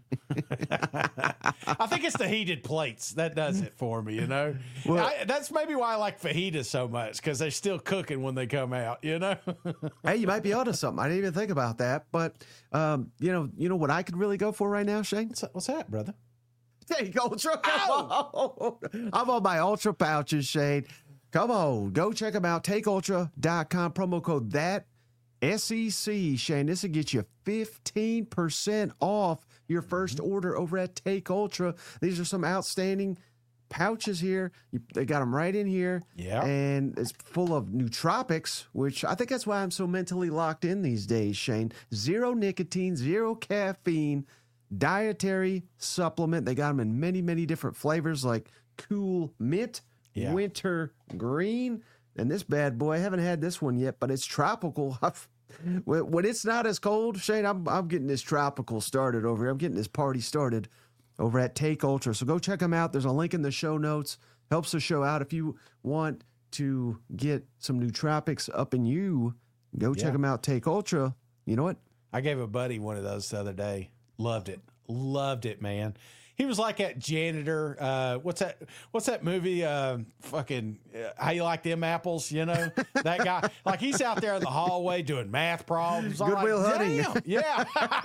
[SPEAKER 2] I think it's the heated plates. That does it for me, Well, that's maybe why I like fajitas so much, because they're still cooking when they come out,
[SPEAKER 1] Hey, you might be onto something. I didn't even think about that. But, you know what I could really go for right now, Shane?
[SPEAKER 2] What's that, brother?
[SPEAKER 1] Take Ultra. Come on. I'm on my Ultra pouches, Shane. Come on. Go check them out. TakeUltra.com. Promo code that SEC, Shane. This will get you 15% off your first order over at Take Ultra. These are some outstanding pouches here. They got them right in here.
[SPEAKER 2] Yeah.
[SPEAKER 1] And it's full of nootropics, which I think that's why I'm so mentally locked in these days, Shane. Zero nicotine, zero caffeine, dietary supplement. They got them in many, many different flavors like cool mint, winter green, and this bad boy. I haven't had this one yet, but it's tropical. When it's not as cold, Shane, I'm getting this tropical started over here. I'm getting this party started over at Take Ultra. So go check them out. There's a link in the show notes. Helps the show out. If you want to get some nootropics up in you, go check them out. Take Ultra. You know what?
[SPEAKER 2] I gave a buddy one of those the other day. Loved it. Loved it, man. He was like that janitor. What's that movie? How You Like Them Apples? You know, that guy. Like he's out there in the hallway doing math problems.
[SPEAKER 1] Good Will Hunting.
[SPEAKER 2] Damn. Yeah.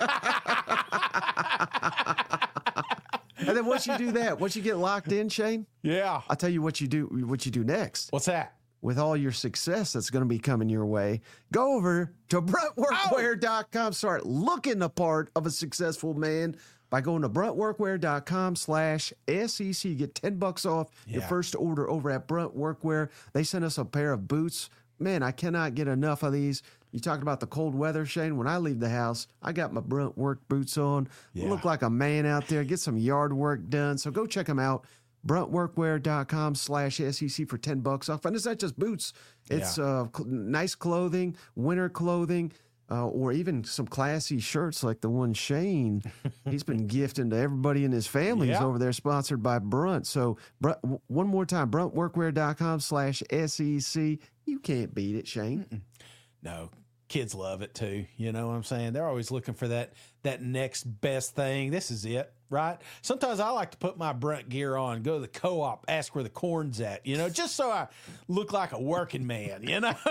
[SPEAKER 1] And then once you do that, once you get locked in, Shane,
[SPEAKER 2] Yeah.
[SPEAKER 1] I'll tell you what you do. What you do next.
[SPEAKER 2] What's that?
[SPEAKER 1] With all your success that's going to be coming your way, go over to BruntWorkwear.com. Start looking the part of a successful man by going to BruntWorkwear.com/SEC. Get $10 off your first order over at Brunt Workwear. They sent us a pair of boots. Man, I cannot get enough of these. You talked about the cold weather, Shane. When I leave the house, I got my Brunt Work boots on.
[SPEAKER 2] Yeah.
[SPEAKER 1] Look like a man out there. Get some yard work done. So go check them out. BruntWorkwear.com/SEC for $10 off. And it's not just boots. It's nice clothing, winter clothing, or even some classy shirts like the one Shane, he's been gifting to everybody in his family. He's over there, sponsored by Brunt. So one more time, BruntWorkwear.com/SEC. You can't beat it, Shane.
[SPEAKER 2] No, kids love it too. You know what I'm saying? They're always looking for that next best thing. This is it, right? Sometimes I like to put my Brunt gear on, go to the co-op, ask where the corn's at, you know, just so I look like a working man, you know?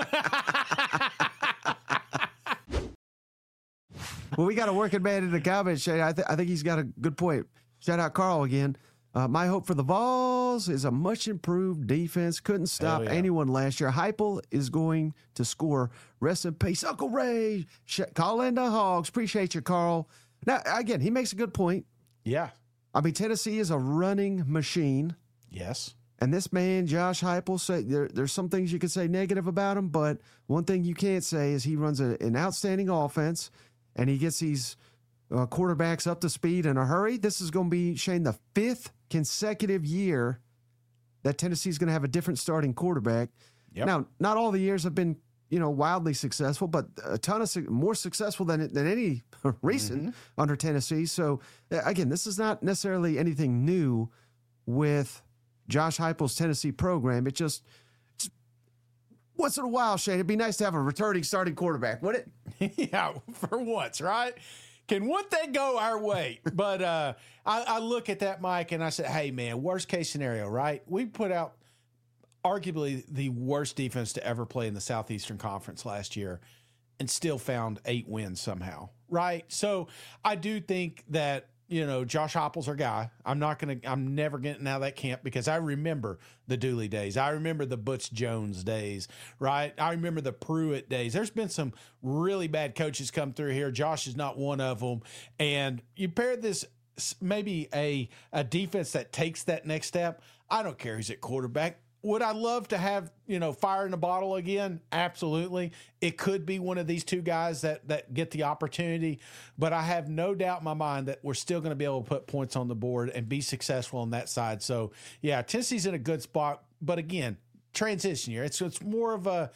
[SPEAKER 1] Well, we got a working man in the comments, Shane. I think he's got a good point. Shout out Carl again. My hope for the Vols is a much improved defense. Couldn't stop anyone last year. Heupel is going to score. Rest in peace, Uncle Ray. Call in the Hogs. Appreciate you, Carl. Now, again, he makes a good point.
[SPEAKER 2] Yeah.
[SPEAKER 1] I mean, Tennessee is a running machine.
[SPEAKER 2] Yes.
[SPEAKER 1] And this man, Josh Heupel, there's some things you could say negative about him, but one thing you can't say is he runs an outstanding offense, and he gets these quarterbacks up to speed in a hurry. This is going to be, Shane, the 5th consecutive year that Tennessee's going to have a different starting quarterback.
[SPEAKER 2] Yep.
[SPEAKER 1] Now, not all the years have been, wildly successful, but a ton of more successful than any recent under Tennessee. So, again, this is not necessarily anything new with Josh Heupel's Tennessee program. It just once in a while, Shane, it'd be nice to have a returning starting quarterback, wouldn't
[SPEAKER 2] it? Yeah, for once, right? Can one thing go our way? But I look at that, Mike, and I said, hey, man, worst case scenario, right? We put out arguably the worst defense to ever play in the Southeastern Conference last year and still found 8 wins somehow, right? So I do think that, Josh Heupel's our guy. I'm never getting out of that camp because I remember the Dooley days. I remember the Butch Jones days, right? I remember the Pruitt days. There's been some really bad coaches come through here. Josh is not one of them. And you pair this, maybe a defense that takes that next step. I don't care who's at quarterback. Would I love to have, fire in the bottle again? Absolutely. It could be one of these two guys that get the opportunity, but I have no doubt in my mind that we're still going to be able to put points on the board and be successful on that side. So, yeah, Tennessee's in a good spot, but again, transition year. It's more of a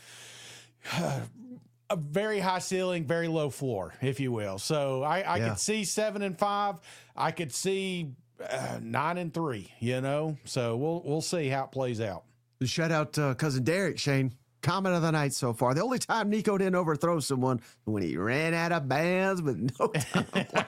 [SPEAKER 2] very high ceiling, very low floor, if you will. So I could see 7-5. I could see 9-3, So we'll see how it plays out.
[SPEAKER 1] Shout out cousin Derek, Shane. Comment of the night so far. The only time Nico didn't overthrow someone when he ran out of bounds with no time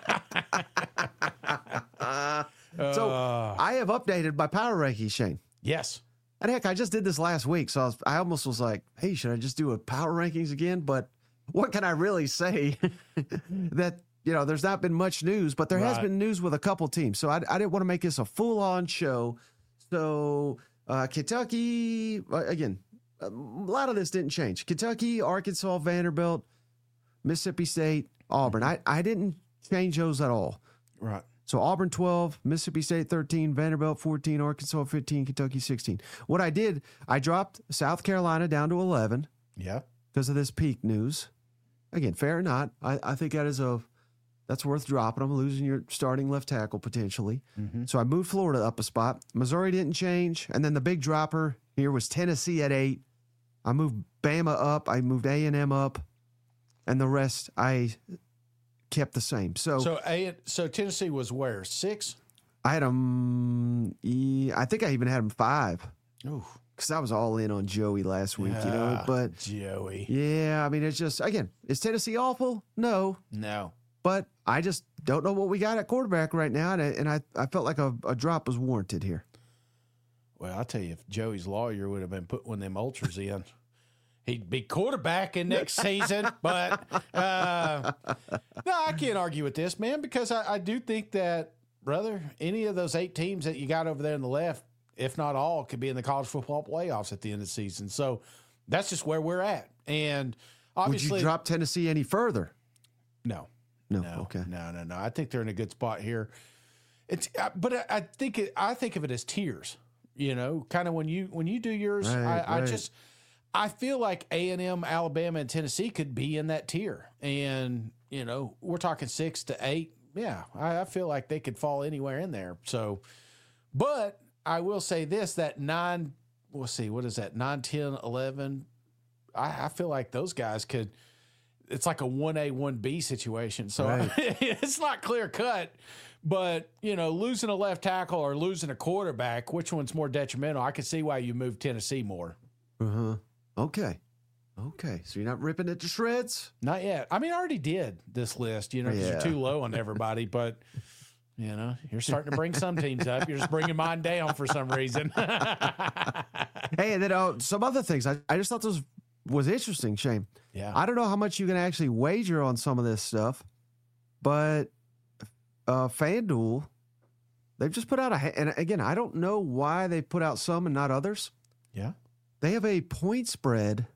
[SPEAKER 1] left. So I have updated my power rankings, Shane.
[SPEAKER 2] Yes.
[SPEAKER 1] And heck, I just did this last week, so I almost was like, hey, should I just do a power rankings again? But what can I really say that there's not been much news, but there has
[SPEAKER 2] Right.
[SPEAKER 1] been news with a couple teams. So I didn't want to make this a full-on show. So Kentucky, again, a lot of this didn't change. Kentucky, Arkansas, Vanderbilt, Mississippi State, Auburn. I didn't change those at all.
[SPEAKER 2] Right.
[SPEAKER 1] So Auburn 12, Mississippi State 13, Vanderbilt 14, Arkansas 15, Kentucky 16. What I did, I dropped South Carolina down to 11
[SPEAKER 2] Yeah.
[SPEAKER 1] because of this peak news. Again, fair or not, I think that's worth dropping. I'm losing your starting left tackle potentially. So I moved Florida up a spot. Missouri didn't change. And then the big dropper here was Tennessee at 8. I moved Bama up. I moved A&M up. And the rest I kept the same. So
[SPEAKER 2] So Tennessee was where? 6?
[SPEAKER 1] I had them, I think I even had them 5
[SPEAKER 2] Ooh.
[SPEAKER 1] because I was all in on Joey last week, But
[SPEAKER 2] Joey.
[SPEAKER 1] yeah, I mean, it's just, again, is Tennessee awful? No.
[SPEAKER 2] No.
[SPEAKER 1] But I just don't know what we got at quarterback right now, and I felt like a drop was warranted here.
[SPEAKER 2] Well, I'll tell you, if Joey's lawyer would have been putting one of them ultras in, he'd be quarterbacking next season. But no, I can't argue with this, man, because I do think that, brother, any of those 8 teams that you got over there on the left, if not all, could be in the college football playoffs at the end of the season. So that's just where we're at. And obviously,
[SPEAKER 1] Would you drop Tennessee any further?
[SPEAKER 2] No.
[SPEAKER 1] No.
[SPEAKER 2] No,
[SPEAKER 1] Okay.
[SPEAKER 2] No. I think they're in a good spot here. It's, but I think of it as tiers. Kind of when you do yours.
[SPEAKER 1] Right.
[SPEAKER 2] I feel like A&M, Alabama, and Tennessee could be in that tier, and we're talking 6 to 8. Yeah, I feel like they could fall anywhere in there. So, but I will say this: that 9. We'll see. What is that? 9, 10, 11. I feel like those guys could. It's like a 1A, 1B situation. So
[SPEAKER 1] Right.
[SPEAKER 2] it's not clear cut, but losing a left tackle or losing a quarterback, which one's more detrimental? I can see why you move Tennessee more.
[SPEAKER 1] Okay. So you're not ripping it to shreds?
[SPEAKER 2] Not yet. I mean, I already did this list, because
[SPEAKER 1] Yeah.
[SPEAKER 2] you're too low on everybody, but you're starting to bring some teams up. You're just bringing mine down for some reason.
[SPEAKER 1] Hey, and then some other things. I just thought this was interesting, Shane.
[SPEAKER 2] Yeah.
[SPEAKER 1] I don't know how much you can actually wager on some of this stuff, but FanDuel, they've just put out and again, I don't know why they put out some and not others.
[SPEAKER 2] Yeah.
[SPEAKER 1] They have a point spread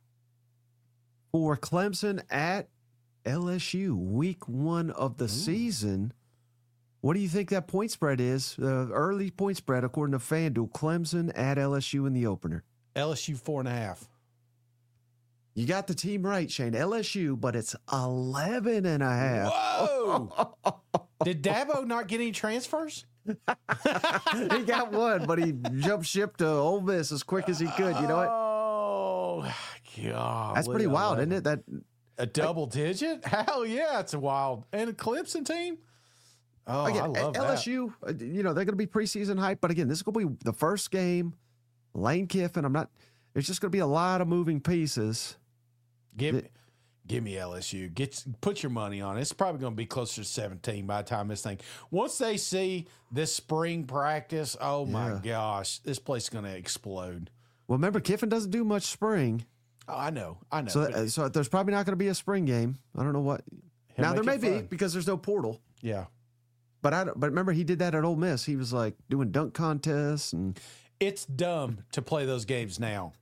[SPEAKER 1] for Clemson at LSU, week 1 of the season. What do you think that point spread is? The early point spread, according to FanDuel, Clemson at LSU in the opener.
[SPEAKER 2] LSU 4.5.
[SPEAKER 1] You got the team right, Shane. LSU, but it's 11.5.
[SPEAKER 2] Whoa! Did Dabo not get any transfers?
[SPEAKER 1] He got one, but he jumped ship to Ole Miss as quick as he could. You know what?
[SPEAKER 2] Oh, God.
[SPEAKER 1] That's pretty wild, isn't it? That
[SPEAKER 2] A double digit? Hell yeah, it's a wild. And a Clemson team? Oh, I
[SPEAKER 1] again,
[SPEAKER 2] love that.
[SPEAKER 1] LSU, they're going to be preseason hype, but again, this is going to be the first game. Lane Kiffin, there's just going to be a lot of moving pieces.
[SPEAKER 2] Give me LSU. Put your money on it. It's probably going to be closer to 17 by the time this thing. Once they see this spring practice, oh my gosh, this place is going to explode.
[SPEAKER 1] Well, remember, Kiffin doesn't do much spring.
[SPEAKER 2] Oh, I know.
[SPEAKER 1] So there's probably not going to be a spring game. I don't know what. Now, there may
[SPEAKER 2] make it
[SPEAKER 1] be
[SPEAKER 2] fun.
[SPEAKER 1] because there's no portal.
[SPEAKER 2] Yeah.
[SPEAKER 1] But remember, he did that at Ole Miss. He was like doing dunk contests and
[SPEAKER 2] It's dumb to play those games now.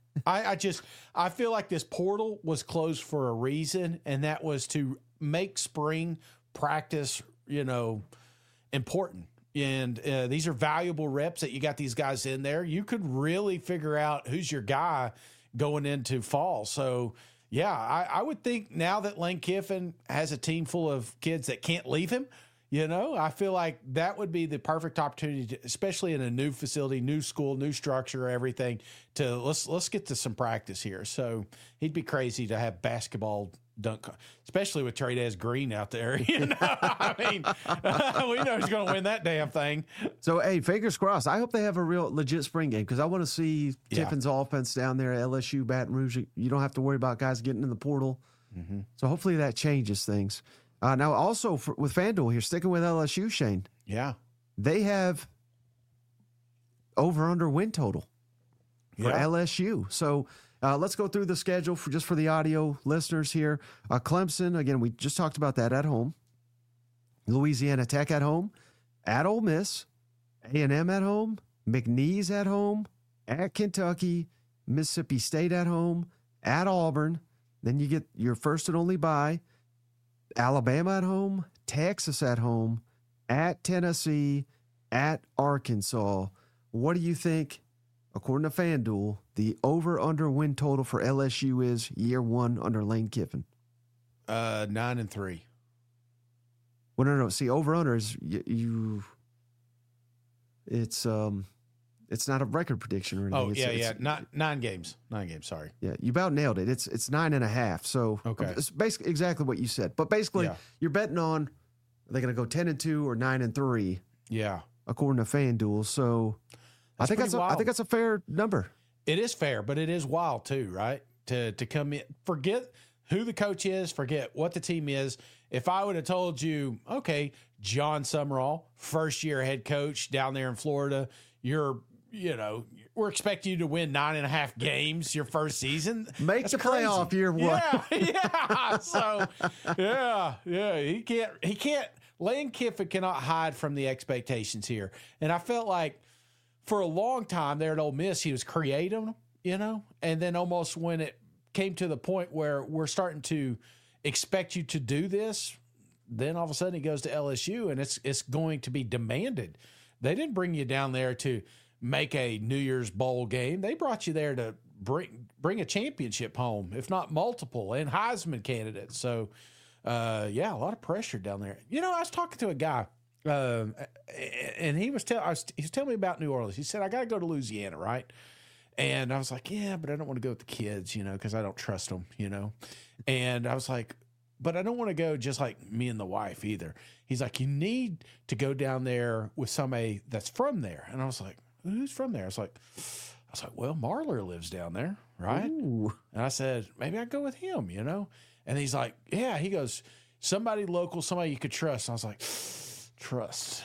[SPEAKER 2] I feel like this portal was closed for a reason, and that was to make spring practice, important. And these are valuable reps that you got these guys in there. You could really figure out who's your guy going into fall. So, yeah, I would think now that Lane Kiffin has a team full of kids that can't leave him, I feel like that would be the perfect opportunity, especially in a new facility, new school, new structure, everything, to let's get to some practice here. So he'd be crazy to have basketball dunk, especially with Trey Green out there. I mean, we know he's going to win that damn thing.
[SPEAKER 1] so, hey, fingers crossed. I hope they have a real legit spring game because I want to see Kiffin's offense down there at LSU, Baton Rouge. You don't have to worry about guys getting in the portal. So hopefully that changes things. Now, also with FanDuel here, sticking with LSU, Shane,
[SPEAKER 2] Yeah.
[SPEAKER 1] they have over-under win total for LSU. So let's go through the schedule for the audio listeners here. Clemson, again, we just talked about that at home. Louisiana Tech at home, at Ole Miss, A&M at home, McNeese at home, at Kentucky, Mississippi State at home, at Auburn. Then you get your first and only bye. Alabama at home, Texas at home, at Tennessee, at Arkansas. What do you think, according to FanDuel, the over-under win total for LSU is year one under Lane Kiffin?
[SPEAKER 2] 9-3.
[SPEAKER 1] Well, no. See, over-under is it's not a record prediction or anything.
[SPEAKER 2] Oh,
[SPEAKER 1] It's-
[SPEAKER 2] Not 9 games. 9 games, sorry.
[SPEAKER 1] Yeah, you about nailed it. It's 9.5. So
[SPEAKER 2] Okay.
[SPEAKER 1] it's basically exactly what you said. But basically,
[SPEAKER 2] Yeah.
[SPEAKER 1] you're betting on are they going to go 10-2 or 9-3
[SPEAKER 2] Yeah.
[SPEAKER 1] according to FanDuel. So I think
[SPEAKER 2] pretty
[SPEAKER 1] I
[SPEAKER 2] wild.
[SPEAKER 1] think that's a fair number.
[SPEAKER 2] It is fair, but it is wild too, right? To come in, forget who the coach is, forget what the team is. If I would have told you, okay, John Summerall, first year head coach down there in Florida, we're expecting you to win 9.5 games your first season.
[SPEAKER 1] Make
[SPEAKER 2] That's
[SPEAKER 1] the playoff year one.
[SPEAKER 2] Yeah. So, he can't. Lane Kiffin cannot hide from the expectations here, and I felt like for a long time there at Ole Miss, he was creating, and then almost when it came to the point where we're starting to expect you to do this, then all of a sudden he goes to LSU and it's going to be demanded. They didn't bring you down there to make a New Year's Bowl game. They brought you there to bring a championship home, if not multiple, and Heisman candidates. So, a lot of pressure down there. I was talking to a guy, and he was telling me about New Orleans. He said, I got to go to Louisiana, right? And I was like, yeah, but I don't want to go with the kids, because I don't trust them, And I was like, but I don't want to go just like me and the wife either. He's like, you need to go down there with somebody that's from there. And I was like, who's from there? I was like, well, Marler lives down there, right?
[SPEAKER 1] Ooh.
[SPEAKER 2] And I said, maybe I'd go with him, And he's like, yeah. He goes, somebody local, somebody you could trust. And I was like, trust.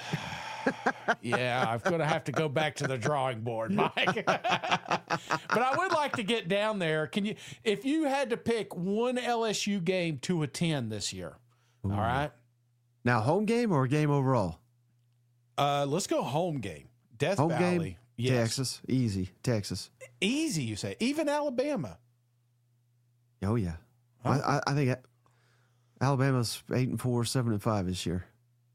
[SPEAKER 2] Yeah, I'm going to have to go back to the drawing board, Mike. But I would like to get down there. If you had to pick one LSU game to attend this year, all right?
[SPEAKER 1] Now, home game or game overall?
[SPEAKER 2] Let's go home game. Death
[SPEAKER 1] Home
[SPEAKER 2] Valley.
[SPEAKER 1] game,
[SPEAKER 2] Yes.
[SPEAKER 1] Texas. Easy, Texas.
[SPEAKER 2] Easy, you say. Even Alabama.
[SPEAKER 1] Oh, yeah.
[SPEAKER 2] Huh?
[SPEAKER 1] I think Alabama's 8-4, 7-5 this year.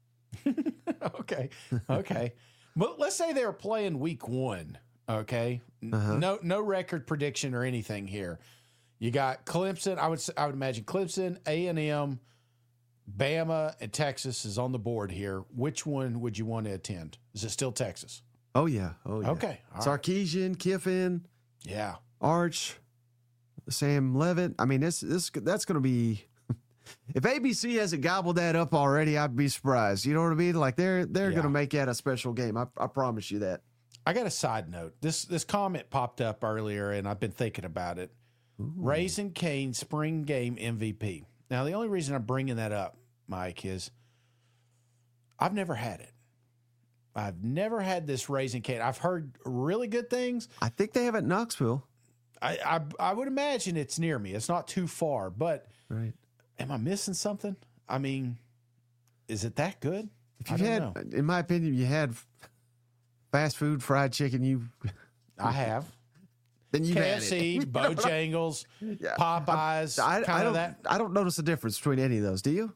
[SPEAKER 2] Okay. But let's say they were playing week 1, okay? No record prediction or anything here. You got Clemson. I would imagine Clemson, A&M, Bama, and Texas is on the board here. Which one would you want to attend? Is it still Texas?
[SPEAKER 1] Oh, yeah.
[SPEAKER 2] Okay. All right.
[SPEAKER 1] Sarkisian, Kiffin,
[SPEAKER 2] Yeah.
[SPEAKER 1] Arch, Sam Levitt. I mean, that's going to be. If ABC hasn't gobbled that up already, I'd be surprised. You know what I mean? Like they're going to make that a special game. I promise you that.
[SPEAKER 2] I got a side note. This comment popped up earlier, and I've been thinking about it.
[SPEAKER 1] Ooh.
[SPEAKER 2] Raising Cane spring game MVP. Now, the only reason I'm bringing that up, Mike, is I've never had it. I've never had this Raising Cane. I've heard really good things.
[SPEAKER 1] I think they have it in Knoxville.
[SPEAKER 2] I would imagine it's near me. It's not too far, but
[SPEAKER 1] Right.
[SPEAKER 2] am I missing something? I mean, is it that good?
[SPEAKER 1] If you had, in my opinion, you had fast food, fried chicken,
[SPEAKER 2] I have.
[SPEAKER 1] then you had
[SPEAKER 2] KFC,
[SPEAKER 1] it.
[SPEAKER 2] Bojangles,
[SPEAKER 1] Yeah.
[SPEAKER 2] Popeyes, kind of that.
[SPEAKER 1] I don't notice the difference between any of those. Do you?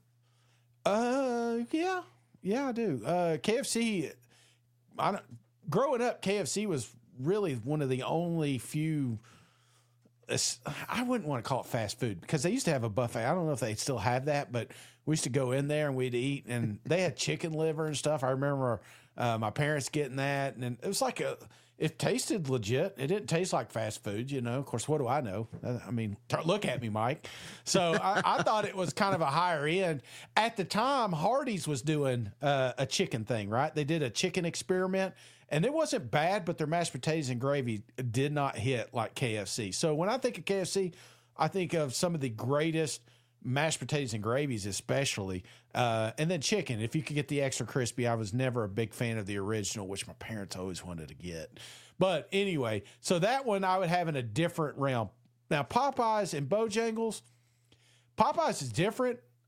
[SPEAKER 2] Yeah, I do. KFC. Growing up, KFC was really one of the only few. I wouldn't want to call it fast food because they used to have a buffet. I don't know if they still have that, but we used to go in there and we'd eat, and they had chicken liver and stuff. I remember my parents getting that, and it was like it tasted legit. It didn't taste like fast food, Of course, what do I know? I mean, look at me, Mike. So I thought it was kind of a higher end. At the time, Hardee's was doing a chicken thing, right? They did a chicken experiment. And it wasn't bad, but their mashed potatoes and gravy did not hit like KFC. So when I think of KFC, I think of some of the greatest mashed potatoes and gravies, especially. And then chicken. If you could get the extra crispy, I was never a big fan of the original, which my parents always wanted to get. But anyway, so that one I would have in a different realm. Now, Popeyes and Bojangles, Popeyes is different.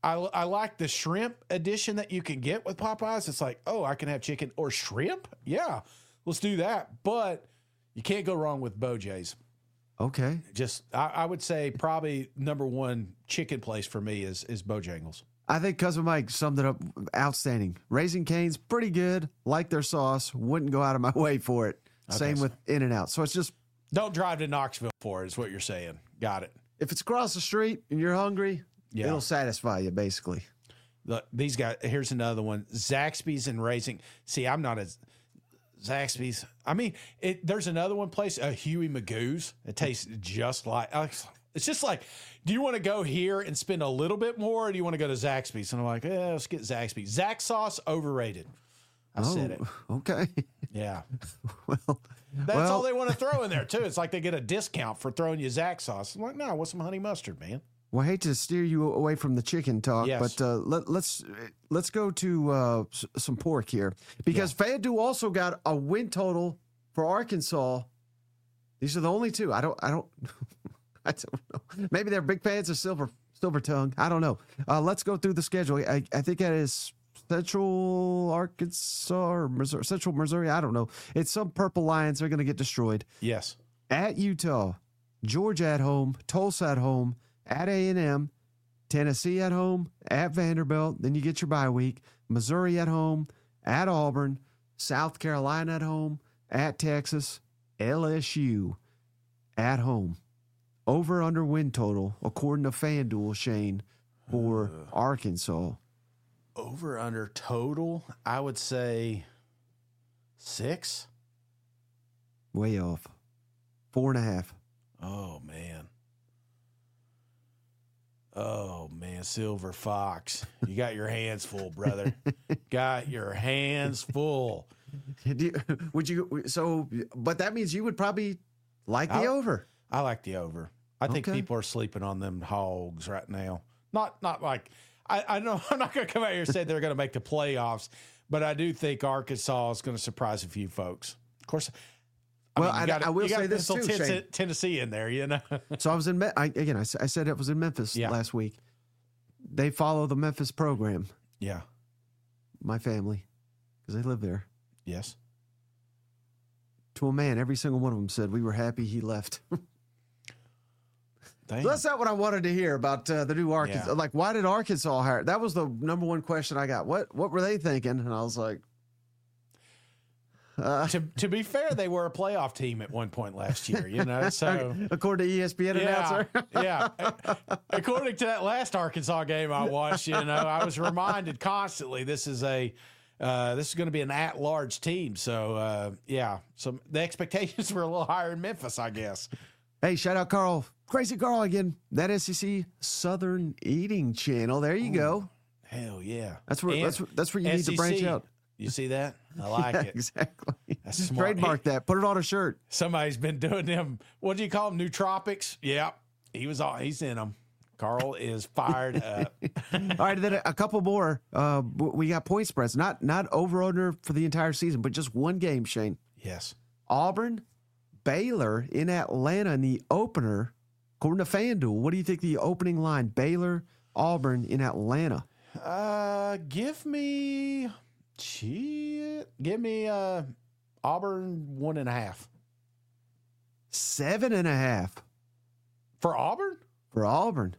[SPEAKER 2] I like the shrimp edition that you can get with Popeyes. It's like, oh, I can have chicken or shrimp. Yeah, let's do that. But you can't go wrong with Bojay's.
[SPEAKER 1] Okay.
[SPEAKER 2] Just, I would say probably number one chicken place for me is Bojangles.
[SPEAKER 1] I think Cousin Mike summed it up outstanding. Raising Cane's pretty good. Like their sauce. Wouldn't go out of my way for it. Same with In-N-Out. So it's just,
[SPEAKER 2] Don't drive to Knoxville for it, is what you're saying. Got it.
[SPEAKER 1] if it's across the street and you're hungry,
[SPEAKER 2] Yeah.
[SPEAKER 1] it'll satisfy you, basically.
[SPEAKER 2] Look, these guys, here's another one. Zaxby's and Raising. See, I'm not as Zaxby's. I mean, there's another one place, Huey Magoo's. It tastes just like, it's just like, do you want to go here and spend a little bit more, or do you want to go to Zaxby's? And I'm like, let's get Zaxby's. Zax sauce, overrated. I said it.
[SPEAKER 1] Okay.
[SPEAKER 2] Yeah.
[SPEAKER 1] Well,
[SPEAKER 2] That's all they want to throw in there, too. It's like they get a discount for throwing you Zax sauce. I'm like, no, what's some honey mustard, man?
[SPEAKER 1] Well, I hate to steer you away from the chicken talk,
[SPEAKER 2] Yes.
[SPEAKER 1] but let's go to some pork here, because FanDuel also got a win total for Arkansas. These are the only two. I don't I don't know. Maybe they're big fans of Silver Tongue. I don't know. Let's go through the schedule. I think that is Central Arkansas or Missouri, Central Missouri. I don't know. It's some Purple Lions. They're going to get destroyed.
[SPEAKER 2] Yes.
[SPEAKER 1] At Utah, Georgia at home, Tulsa at home, at A&M, Tennessee at home, at Vanderbilt. Then you get your bye week. Missouri at home, at Auburn, South Carolina at home, at Texas, LSU at home. Over under win total, according to FanDuel, Shane, for Arkansas.
[SPEAKER 2] Over under total, I would say 6.
[SPEAKER 1] Way off. 4.5.
[SPEAKER 2] Oh, man. Oh, man. Silver Fox. You got your hands full, brother. Got your hands full.
[SPEAKER 1] But that means you would probably like the over.
[SPEAKER 2] I like the over. I think
[SPEAKER 1] Okay.
[SPEAKER 2] people are sleeping on them hogs right now. Not like I know I'm not going to come out here and say they're going to make the playoffs, but I do think Arkansas is going to surprise a few folks. Of course.
[SPEAKER 1] Well,
[SPEAKER 2] you gotta-
[SPEAKER 1] I will
[SPEAKER 2] you gotta
[SPEAKER 1] say this
[SPEAKER 2] pencil
[SPEAKER 1] too, Shane.
[SPEAKER 2] Tennessee in there, you know.
[SPEAKER 1] So I was in, I said it was in Memphis
[SPEAKER 2] Yeah.
[SPEAKER 1] last week. They follow the Memphis program,
[SPEAKER 2] Yeah.
[SPEAKER 1] my family, because they live there.
[SPEAKER 2] Yes.
[SPEAKER 1] To a man, every single one of them said, we were happy he left.
[SPEAKER 2] Dang.
[SPEAKER 1] That's not what I wanted to hear about the new Arkansas.
[SPEAKER 2] Yeah.
[SPEAKER 1] Like, why did Arkansas hire? That was the number one question I got. What were they thinking? And I was like,
[SPEAKER 2] To be fair, they were a playoff team at one point last year, you know. So
[SPEAKER 1] according to ESPN announcer.
[SPEAKER 2] yeah. According to that last Arkansas game I watched, you know, I was reminded constantly this is going to be an at-large team. So so the expectations were a little higher in Memphis, I guess.
[SPEAKER 1] Hey, shout out Carl, Crazy Carl again. That SEC Southern Eating Channel. There you go.
[SPEAKER 2] Hell yeah,
[SPEAKER 1] That's where you need to branch out.
[SPEAKER 2] You see that? I like
[SPEAKER 1] Yeah,
[SPEAKER 2] it.
[SPEAKER 1] exactly.
[SPEAKER 2] That's smart.
[SPEAKER 1] Trademark that. Put it on a shirt.
[SPEAKER 2] Somebody's been doing them. What do you call them? Nootropics? Yeah, he's in them. Carl is fired up.
[SPEAKER 1] All right, then a couple more. We got point spreads, not over under for the entire season, but just one game. Shane,
[SPEAKER 2] Yes.
[SPEAKER 1] Auburn, Baylor in Atlanta in the opener. According to FanDuel, what do you think the opening line? Baylor, Auburn in Atlanta.
[SPEAKER 2] Give me Auburn 1.5
[SPEAKER 1] 7.5
[SPEAKER 2] for Auburn.
[SPEAKER 1] for Auburn.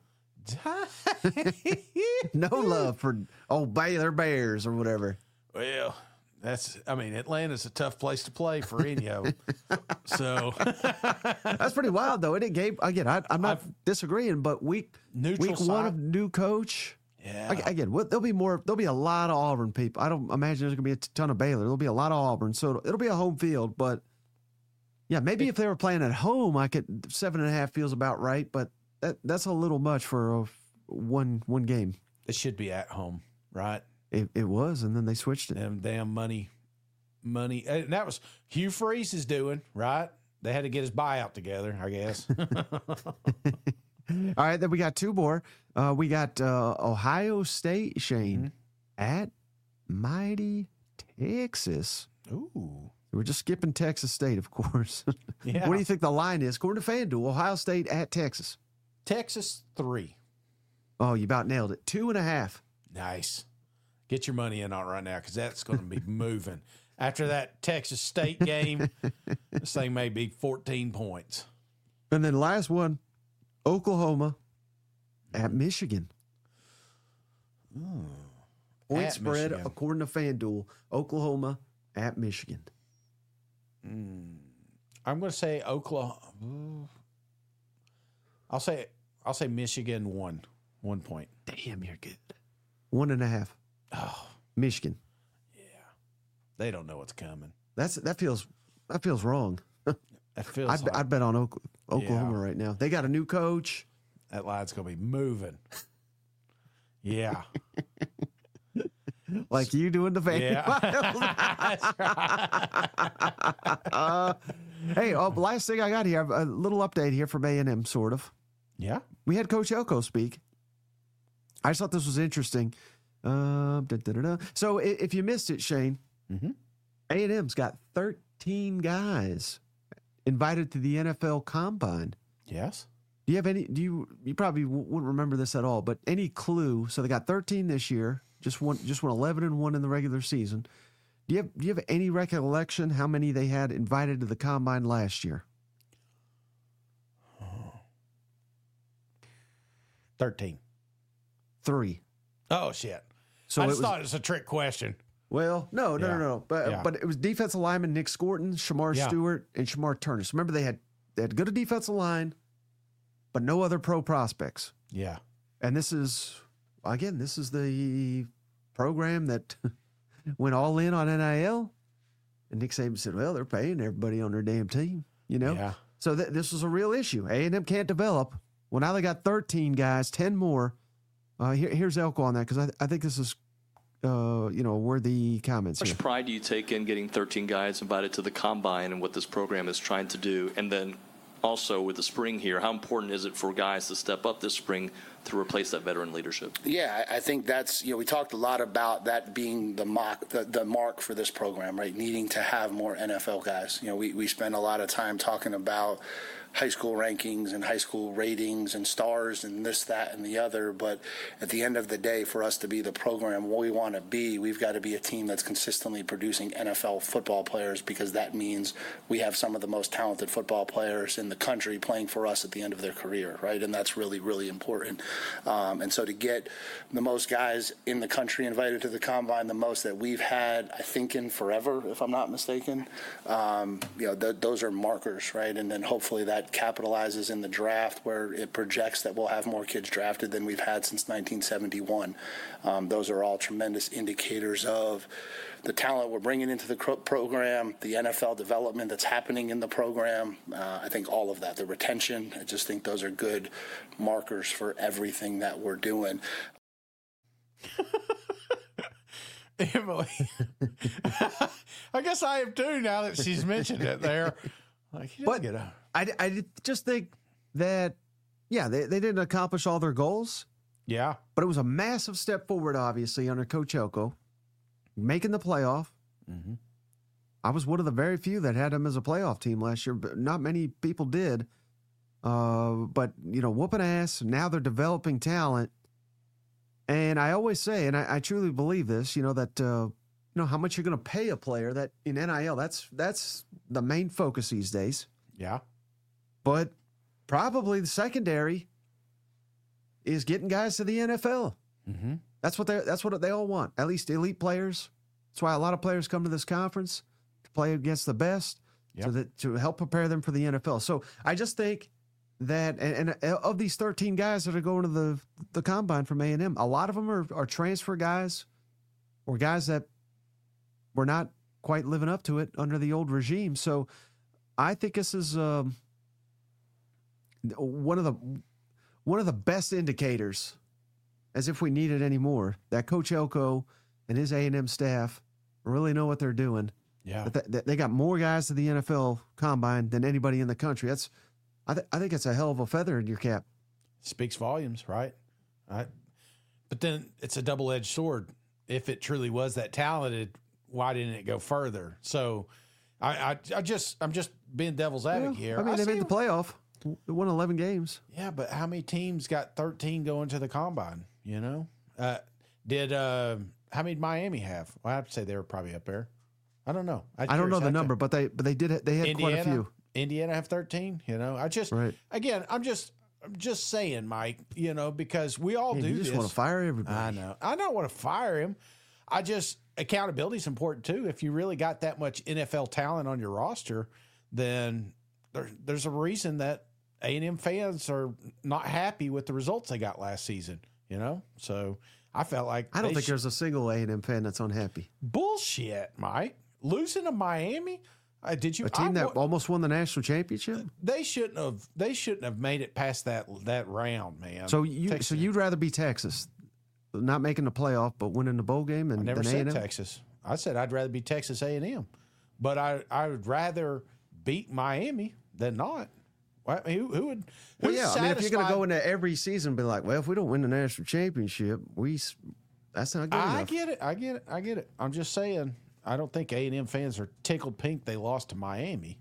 [SPEAKER 1] No love for old Baylor Bears or whatever.
[SPEAKER 2] Well, Atlanta's a tough place to play for any of them. So
[SPEAKER 1] That's pretty wild, though. Isn't it, Gabe? Again, I'm not disagreeing, but week
[SPEAKER 2] Neutral
[SPEAKER 1] one
[SPEAKER 2] site.
[SPEAKER 1] of new coach.
[SPEAKER 2] yeah,
[SPEAKER 1] Again, there'll be a lot of Auburn people. I don't imagine there's going to be a ton of Baylor. There'll be a lot of Auburn, so it'll be a home field. But yeah, maybe if they were playing at home, 7.5 feels about right. But that's a little much for one game.
[SPEAKER 2] it should be at home, right?
[SPEAKER 1] It was, and then they switched it.
[SPEAKER 2] Them damn money. And that was Hugh Freeze is doing right. They had to get his buyout together, I guess.
[SPEAKER 1] All right, then we got two more. We got Ohio State, Shane, at mighty Texas.
[SPEAKER 2] Ooh,
[SPEAKER 1] We're just skipping Texas State, of course.
[SPEAKER 2] Yeah.
[SPEAKER 1] What do you think the line is? According to FanDuel, Ohio State at Texas.
[SPEAKER 2] Texas 3.
[SPEAKER 1] Oh, you about nailed it. 2.5.
[SPEAKER 2] Nice. Get your money in on it right now because that's going to be moving. After that Texas State game, this thing may be 14 points.
[SPEAKER 1] And then last one, Oklahoma at Michigan. Point
[SPEAKER 2] At
[SPEAKER 1] spread,
[SPEAKER 2] Michigan.
[SPEAKER 1] according to FanDuel, Oklahoma at Michigan.
[SPEAKER 2] I'm going to say Oklahoma. I'll say Michigan 1 point.
[SPEAKER 1] Damn, you're good. 1.5.
[SPEAKER 2] Oh,
[SPEAKER 1] Michigan.
[SPEAKER 2] they don't know what's coming.
[SPEAKER 1] That feels wrong.
[SPEAKER 2] That feels like
[SPEAKER 1] I'd bet on Oklahoma
[SPEAKER 2] Yeah.
[SPEAKER 1] right now. They got a new coach.
[SPEAKER 2] that line's going to be moving. Yeah.
[SPEAKER 1] Like you doing the fan.
[SPEAKER 2] Yeah.
[SPEAKER 1] Hey, last thing I got here, a little update here from A&M, sort of.
[SPEAKER 2] Yeah.
[SPEAKER 1] We had Coach Elko speak. I just thought this was interesting. So if you missed it, Shane, A&M's got 13 guys invited to the NFL Combine.
[SPEAKER 2] Yes.
[SPEAKER 1] Do you have any? You probably wouldn't remember this at all, but any clue? So they got 13 this year. Just won 11-1 in the regular season. Do you have any recollection how many they had invited to the Combine last year?
[SPEAKER 2] 13.
[SPEAKER 1] 3.
[SPEAKER 2] Oh, shit.
[SPEAKER 1] So
[SPEAKER 2] I
[SPEAKER 1] it
[SPEAKER 2] just
[SPEAKER 1] was,
[SPEAKER 2] thought it was a trick question.
[SPEAKER 1] well, no. But
[SPEAKER 2] Yeah.
[SPEAKER 1] but it was defensive lineman Nick Scorton, Shamar
[SPEAKER 2] Yeah.
[SPEAKER 1] Stewart, and Shamar Turner. So remember they had good defensive line, but no other pro prospects.
[SPEAKER 2] Yeah.
[SPEAKER 1] And this is the program that went all in on NIL. And Nick Saban said, well, they're paying everybody on their damn team, you know?
[SPEAKER 2] Yeah.
[SPEAKER 1] So this was a real issue. A&M can't develop. Well, now they got 13 guys, 10 more. Here's Elko on that because I think this is, worthy comments
[SPEAKER 5] How
[SPEAKER 1] here.
[SPEAKER 5] much pride do you take in getting 13 guys invited to the Combine and what this program is trying to do? And then also with the spring here, how important is it for guys to step up this spring to replace that veteran leadership?
[SPEAKER 6] Yeah, I think that's, we talked a lot about that being the mark for this program, right? Needing to have more NFL guys. We spend a lot of time talking about high school rankings and high school ratings and stars and this, that, and the other. But at the end of the day, for us to be the program we want to be, we've got to be a team that's consistently producing NFL football players because that means we have some of the most talented football players in the country playing for us at the end of their career, right? And that's really, really important. And so to get the most guys in the country invited to the Combine, the most that we've had, I think, in forever, if I'm not mistaken, those are markers, right? And then hopefully that capitalizes in the draft where it projects that we'll have more kids drafted than we've had since 1971. Those are all tremendous indicators of the talent we're bringing into the program, the NFL development that's happening in the program. I think all of that, the retention, I just think those are good markers for everything that we're doing.
[SPEAKER 2] Emily. I guess I am too now that she's mentioned it there. Like, he doesn't
[SPEAKER 1] But
[SPEAKER 2] get a...
[SPEAKER 1] I just think that, they didn't accomplish all their goals,
[SPEAKER 2] Yeah.
[SPEAKER 1] but it was a massive step forward, obviously, under Coach Elko, making the playoff.
[SPEAKER 2] Mm-hmm.
[SPEAKER 1] I was one of the very few that had them as a playoff team last year, but not many people did. But, whooping ass. Now they're developing talent. And I always say, and I truly believe this, that, how much you're going to pay a player that in NIL, that's the main focus these days.
[SPEAKER 2] Yeah.
[SPEAKER 1] But probably the secondary is getting guys to the NFL.
[SPEAKER 2] Mm-hmm.
[SPEAKER 1] That's what they all want. At least elite players. That's why a lot of players come to this conference to play against the best, to help prepare them for the NFL. So I just think that, and of these 13 guys that are going to the Combine from A&M, a lot of them are transfer guys or guys that were not quite living up to it under the old regime. So I think this is one of the best indicators, as if we need it anymore, that Coach Elko and his A&M staff really know what they're doing.
[SPEAKER 2] Yeah.
[SPEAKER 1] That they got more guys to the NFL Combine than anybody in the country. I think it's a hell of a feather in your cap.
[SPEAKER 2] Speaks volumes, right? But then it's a double-edged sword. If it truly was that talented, why didn't it go further? So I'm just being devil's advocate here.
[SPEAKER 1] I mean, they made the playoff. They won 11 games.
[SPEAKER 2] Yeah, but how many teams got 13 going to the combine? You know, how many did Miami have? Well, I have to say they were probably up there. I don't know.
[SPEAKER 1] I don't know the number, but they did. They had quite a few.
[SPEAKER 2] Indiana have 13. You know, again, I'm just saying, Mike. You know, because we all do.
[SPEAKER 1] You just
[SPEAKER 2] this.
[SPEAKER 1] want to fire everybody.
[SPEAKER 2] I know. I don't want to fire him. Accountability is important too. If you really got that much NFL talent on your roster, then there's a reason that A&M fans are not happy with the results they got last season, you know? So I felt like
[SPEAKER 1] I don't think there's a single A&M fan that's unhappy.
[SPEAKER 2] Bullshit, Mike. Losing to Miami? Did you
[SPEAKER 1] a team that almost won the national championship?
[SPEAKER 2] They shouldn't have made it past that round, man.
[SPEAKER 1] So you'd rather be Texas, not making the playoff but winning the bowl game, and
[SPEAKER 2] I never said
[SPEAKER 1] A&M?
[SPEAKER 2] Texas. I said I'd rather be Texas A&M, but I would rather beat Miami than not. Who would?
[SPEAKER 1] Well, yeah. I mean, if you're going to go into every season and be like, well, if we don't win the national championship, that's not good enough.
[SPEAKER 2] I get it. I'm just saying, I don't think A&M fans are tickled pink they lost to Miami.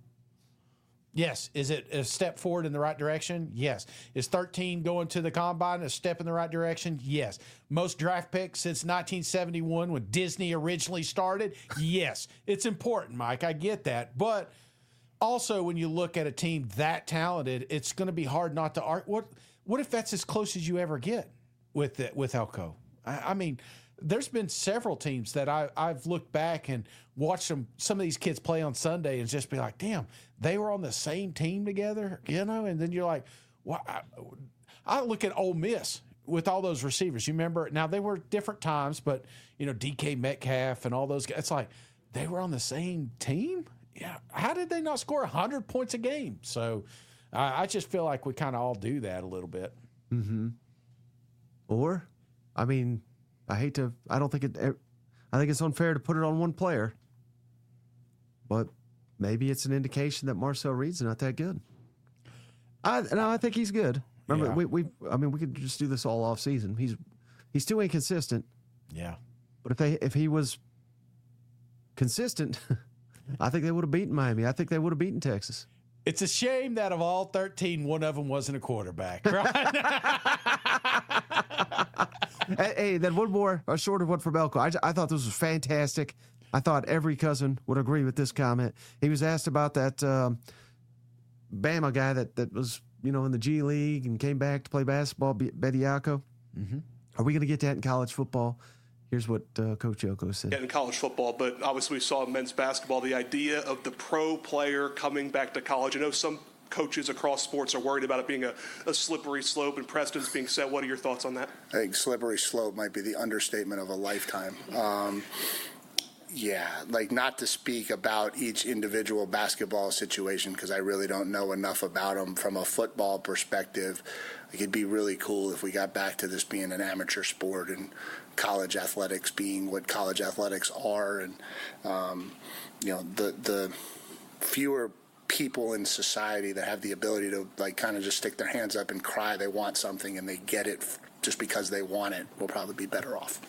[SPEAKER 2] Yes. Is it a step forward in the right direction? Yes. Is 13 going to the combine a step in the right direction? Yes. Most draft picks since 1971 when Disney originally started? Yes. It's important, Mike. I get that. But also, when you look at a team that talented, it's going to be hard not to argue. What if that's as close as you ever get with Elko? I mean, there's been several teams that I've looked back and watched some of these kids play on Sunday and just be like, damn, they were on the same team together, you know? And then you're like, well, I look at Ole Miss with all those receivers. You remember? Now, they were different times, but, you know, DK Metcalf and all those guys. It's like they were on the same team? Yeah. How did they not score 100 points a game? So I just feel like we kind of all do that a little bit.
[SPEAKER 1] Mm-hmm. Or, I mean, I think it's unfair to put it on one player, but maybe it's an indication that Marcel Reed's not that good. I think he's good. Remember,
[SPEAKER 2] Yeah.
[SPEAKER 1] we could just do this all off season. He's too inconsistent.
[SPEAKER 2] Yeah.
[SPEAKER 1] But if he was consistent, I think they would have beaten Miami. I think they would have beaten Texas.
[SPEAKER 2] It's a shame that of all 13, one of them wasn't a quarterback, right?
[SPEAKER 1] Hey, then one more, a shorter one from Elko. I thought this was fantastic. I thought every cousin would agree with this comment. He was asked about that Bama guy that was, you know, in the G League and came back to play basketball, Bediako. Mm-hmm. Are we going to get that in college football? Here's what Coach Elko said.
[SPEAKER 7] In college football, but obviously we saw in men's basketball the idea of the pro player coming back to college. I know some coaches across sports are worried about it being a slippery slope and precedents being set. What are your thoughts on that?
[SPEAKER 6] I think slippery slope might be the understatement of a lifetime. Yeah, like not to speak about each individual basketball situation because I really don't know enough about them from a football perspective. Like, it'd be really cool if we got back to this being an amateur sport and college athletics being what college athletics are, and you know, the fewer people in society that have the ability to like kind of just stick their hands up and cry they want something and they get it just because they want it will probably be better off.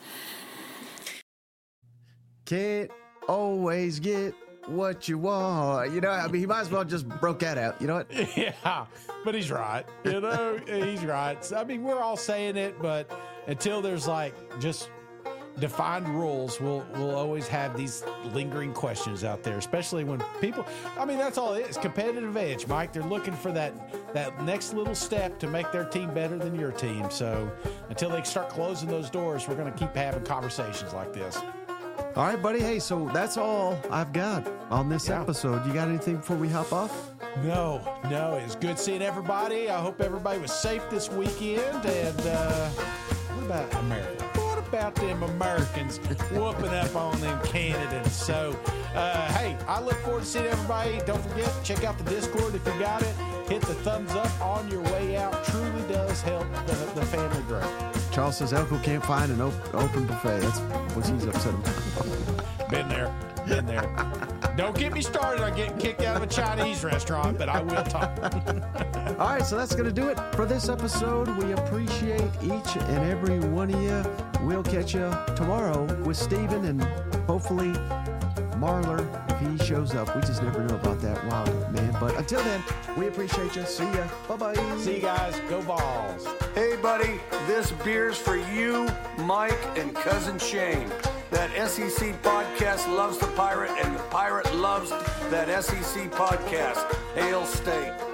[SPEAKER 1] Can't always get what you want. You know, I mean, he might as well just broke that out. You know what?
[SPEAKER 2] Yeah, but he's right. You know, he's right. So, I mean, we're all saying it, but until there's like just defined rules, we'll always have these lingering questions out there, especially when people, I mean, that's all it is, competitive edge, Mike. They're looking for that next little step to make their team better than your team. So until they start closing those doors, we're going to keep having conversations like this.
[SPEAKER 1] All right, buddy. Hey, so that's all I've got on this episode. You got anything before we hop off?
[SPEAKER 2] No. It's good seeing everybody. I hope everybody was safe this weekend. And what about America? What about them Americans whooping up on them Canadians? So, hey, I look forward to seeing everybody. Don't forget, check out the Discord if you got it. Hit the thumbs up on your way out. Truly does help the family grow.
[SPEAKER 1] Charles says Elko can't find an open buffet. That's what he's upset about.
[SPEAKER 2] Been there. Don't get me started on getting kicked out of a Chinese restaurant, but I will talk.
[SPEAKER 1] All right, so that's going to do it for this episode. We appreciate each and every one of you. We'll catch you tomorrow with Steven and hopefully Marler, if he shows up. We just never know about that wild man. But until then, we appreciate you. See ya. Bye-bye.
[SPEAKER 2] See you guys. Go Vols.
[SPEAKER 8] Hey, buddy, this beer's for you, Mike, and Cousin Shane. That SEC podcast loves the Pirate, and the Pirate loves that SEC podcast. Hail State.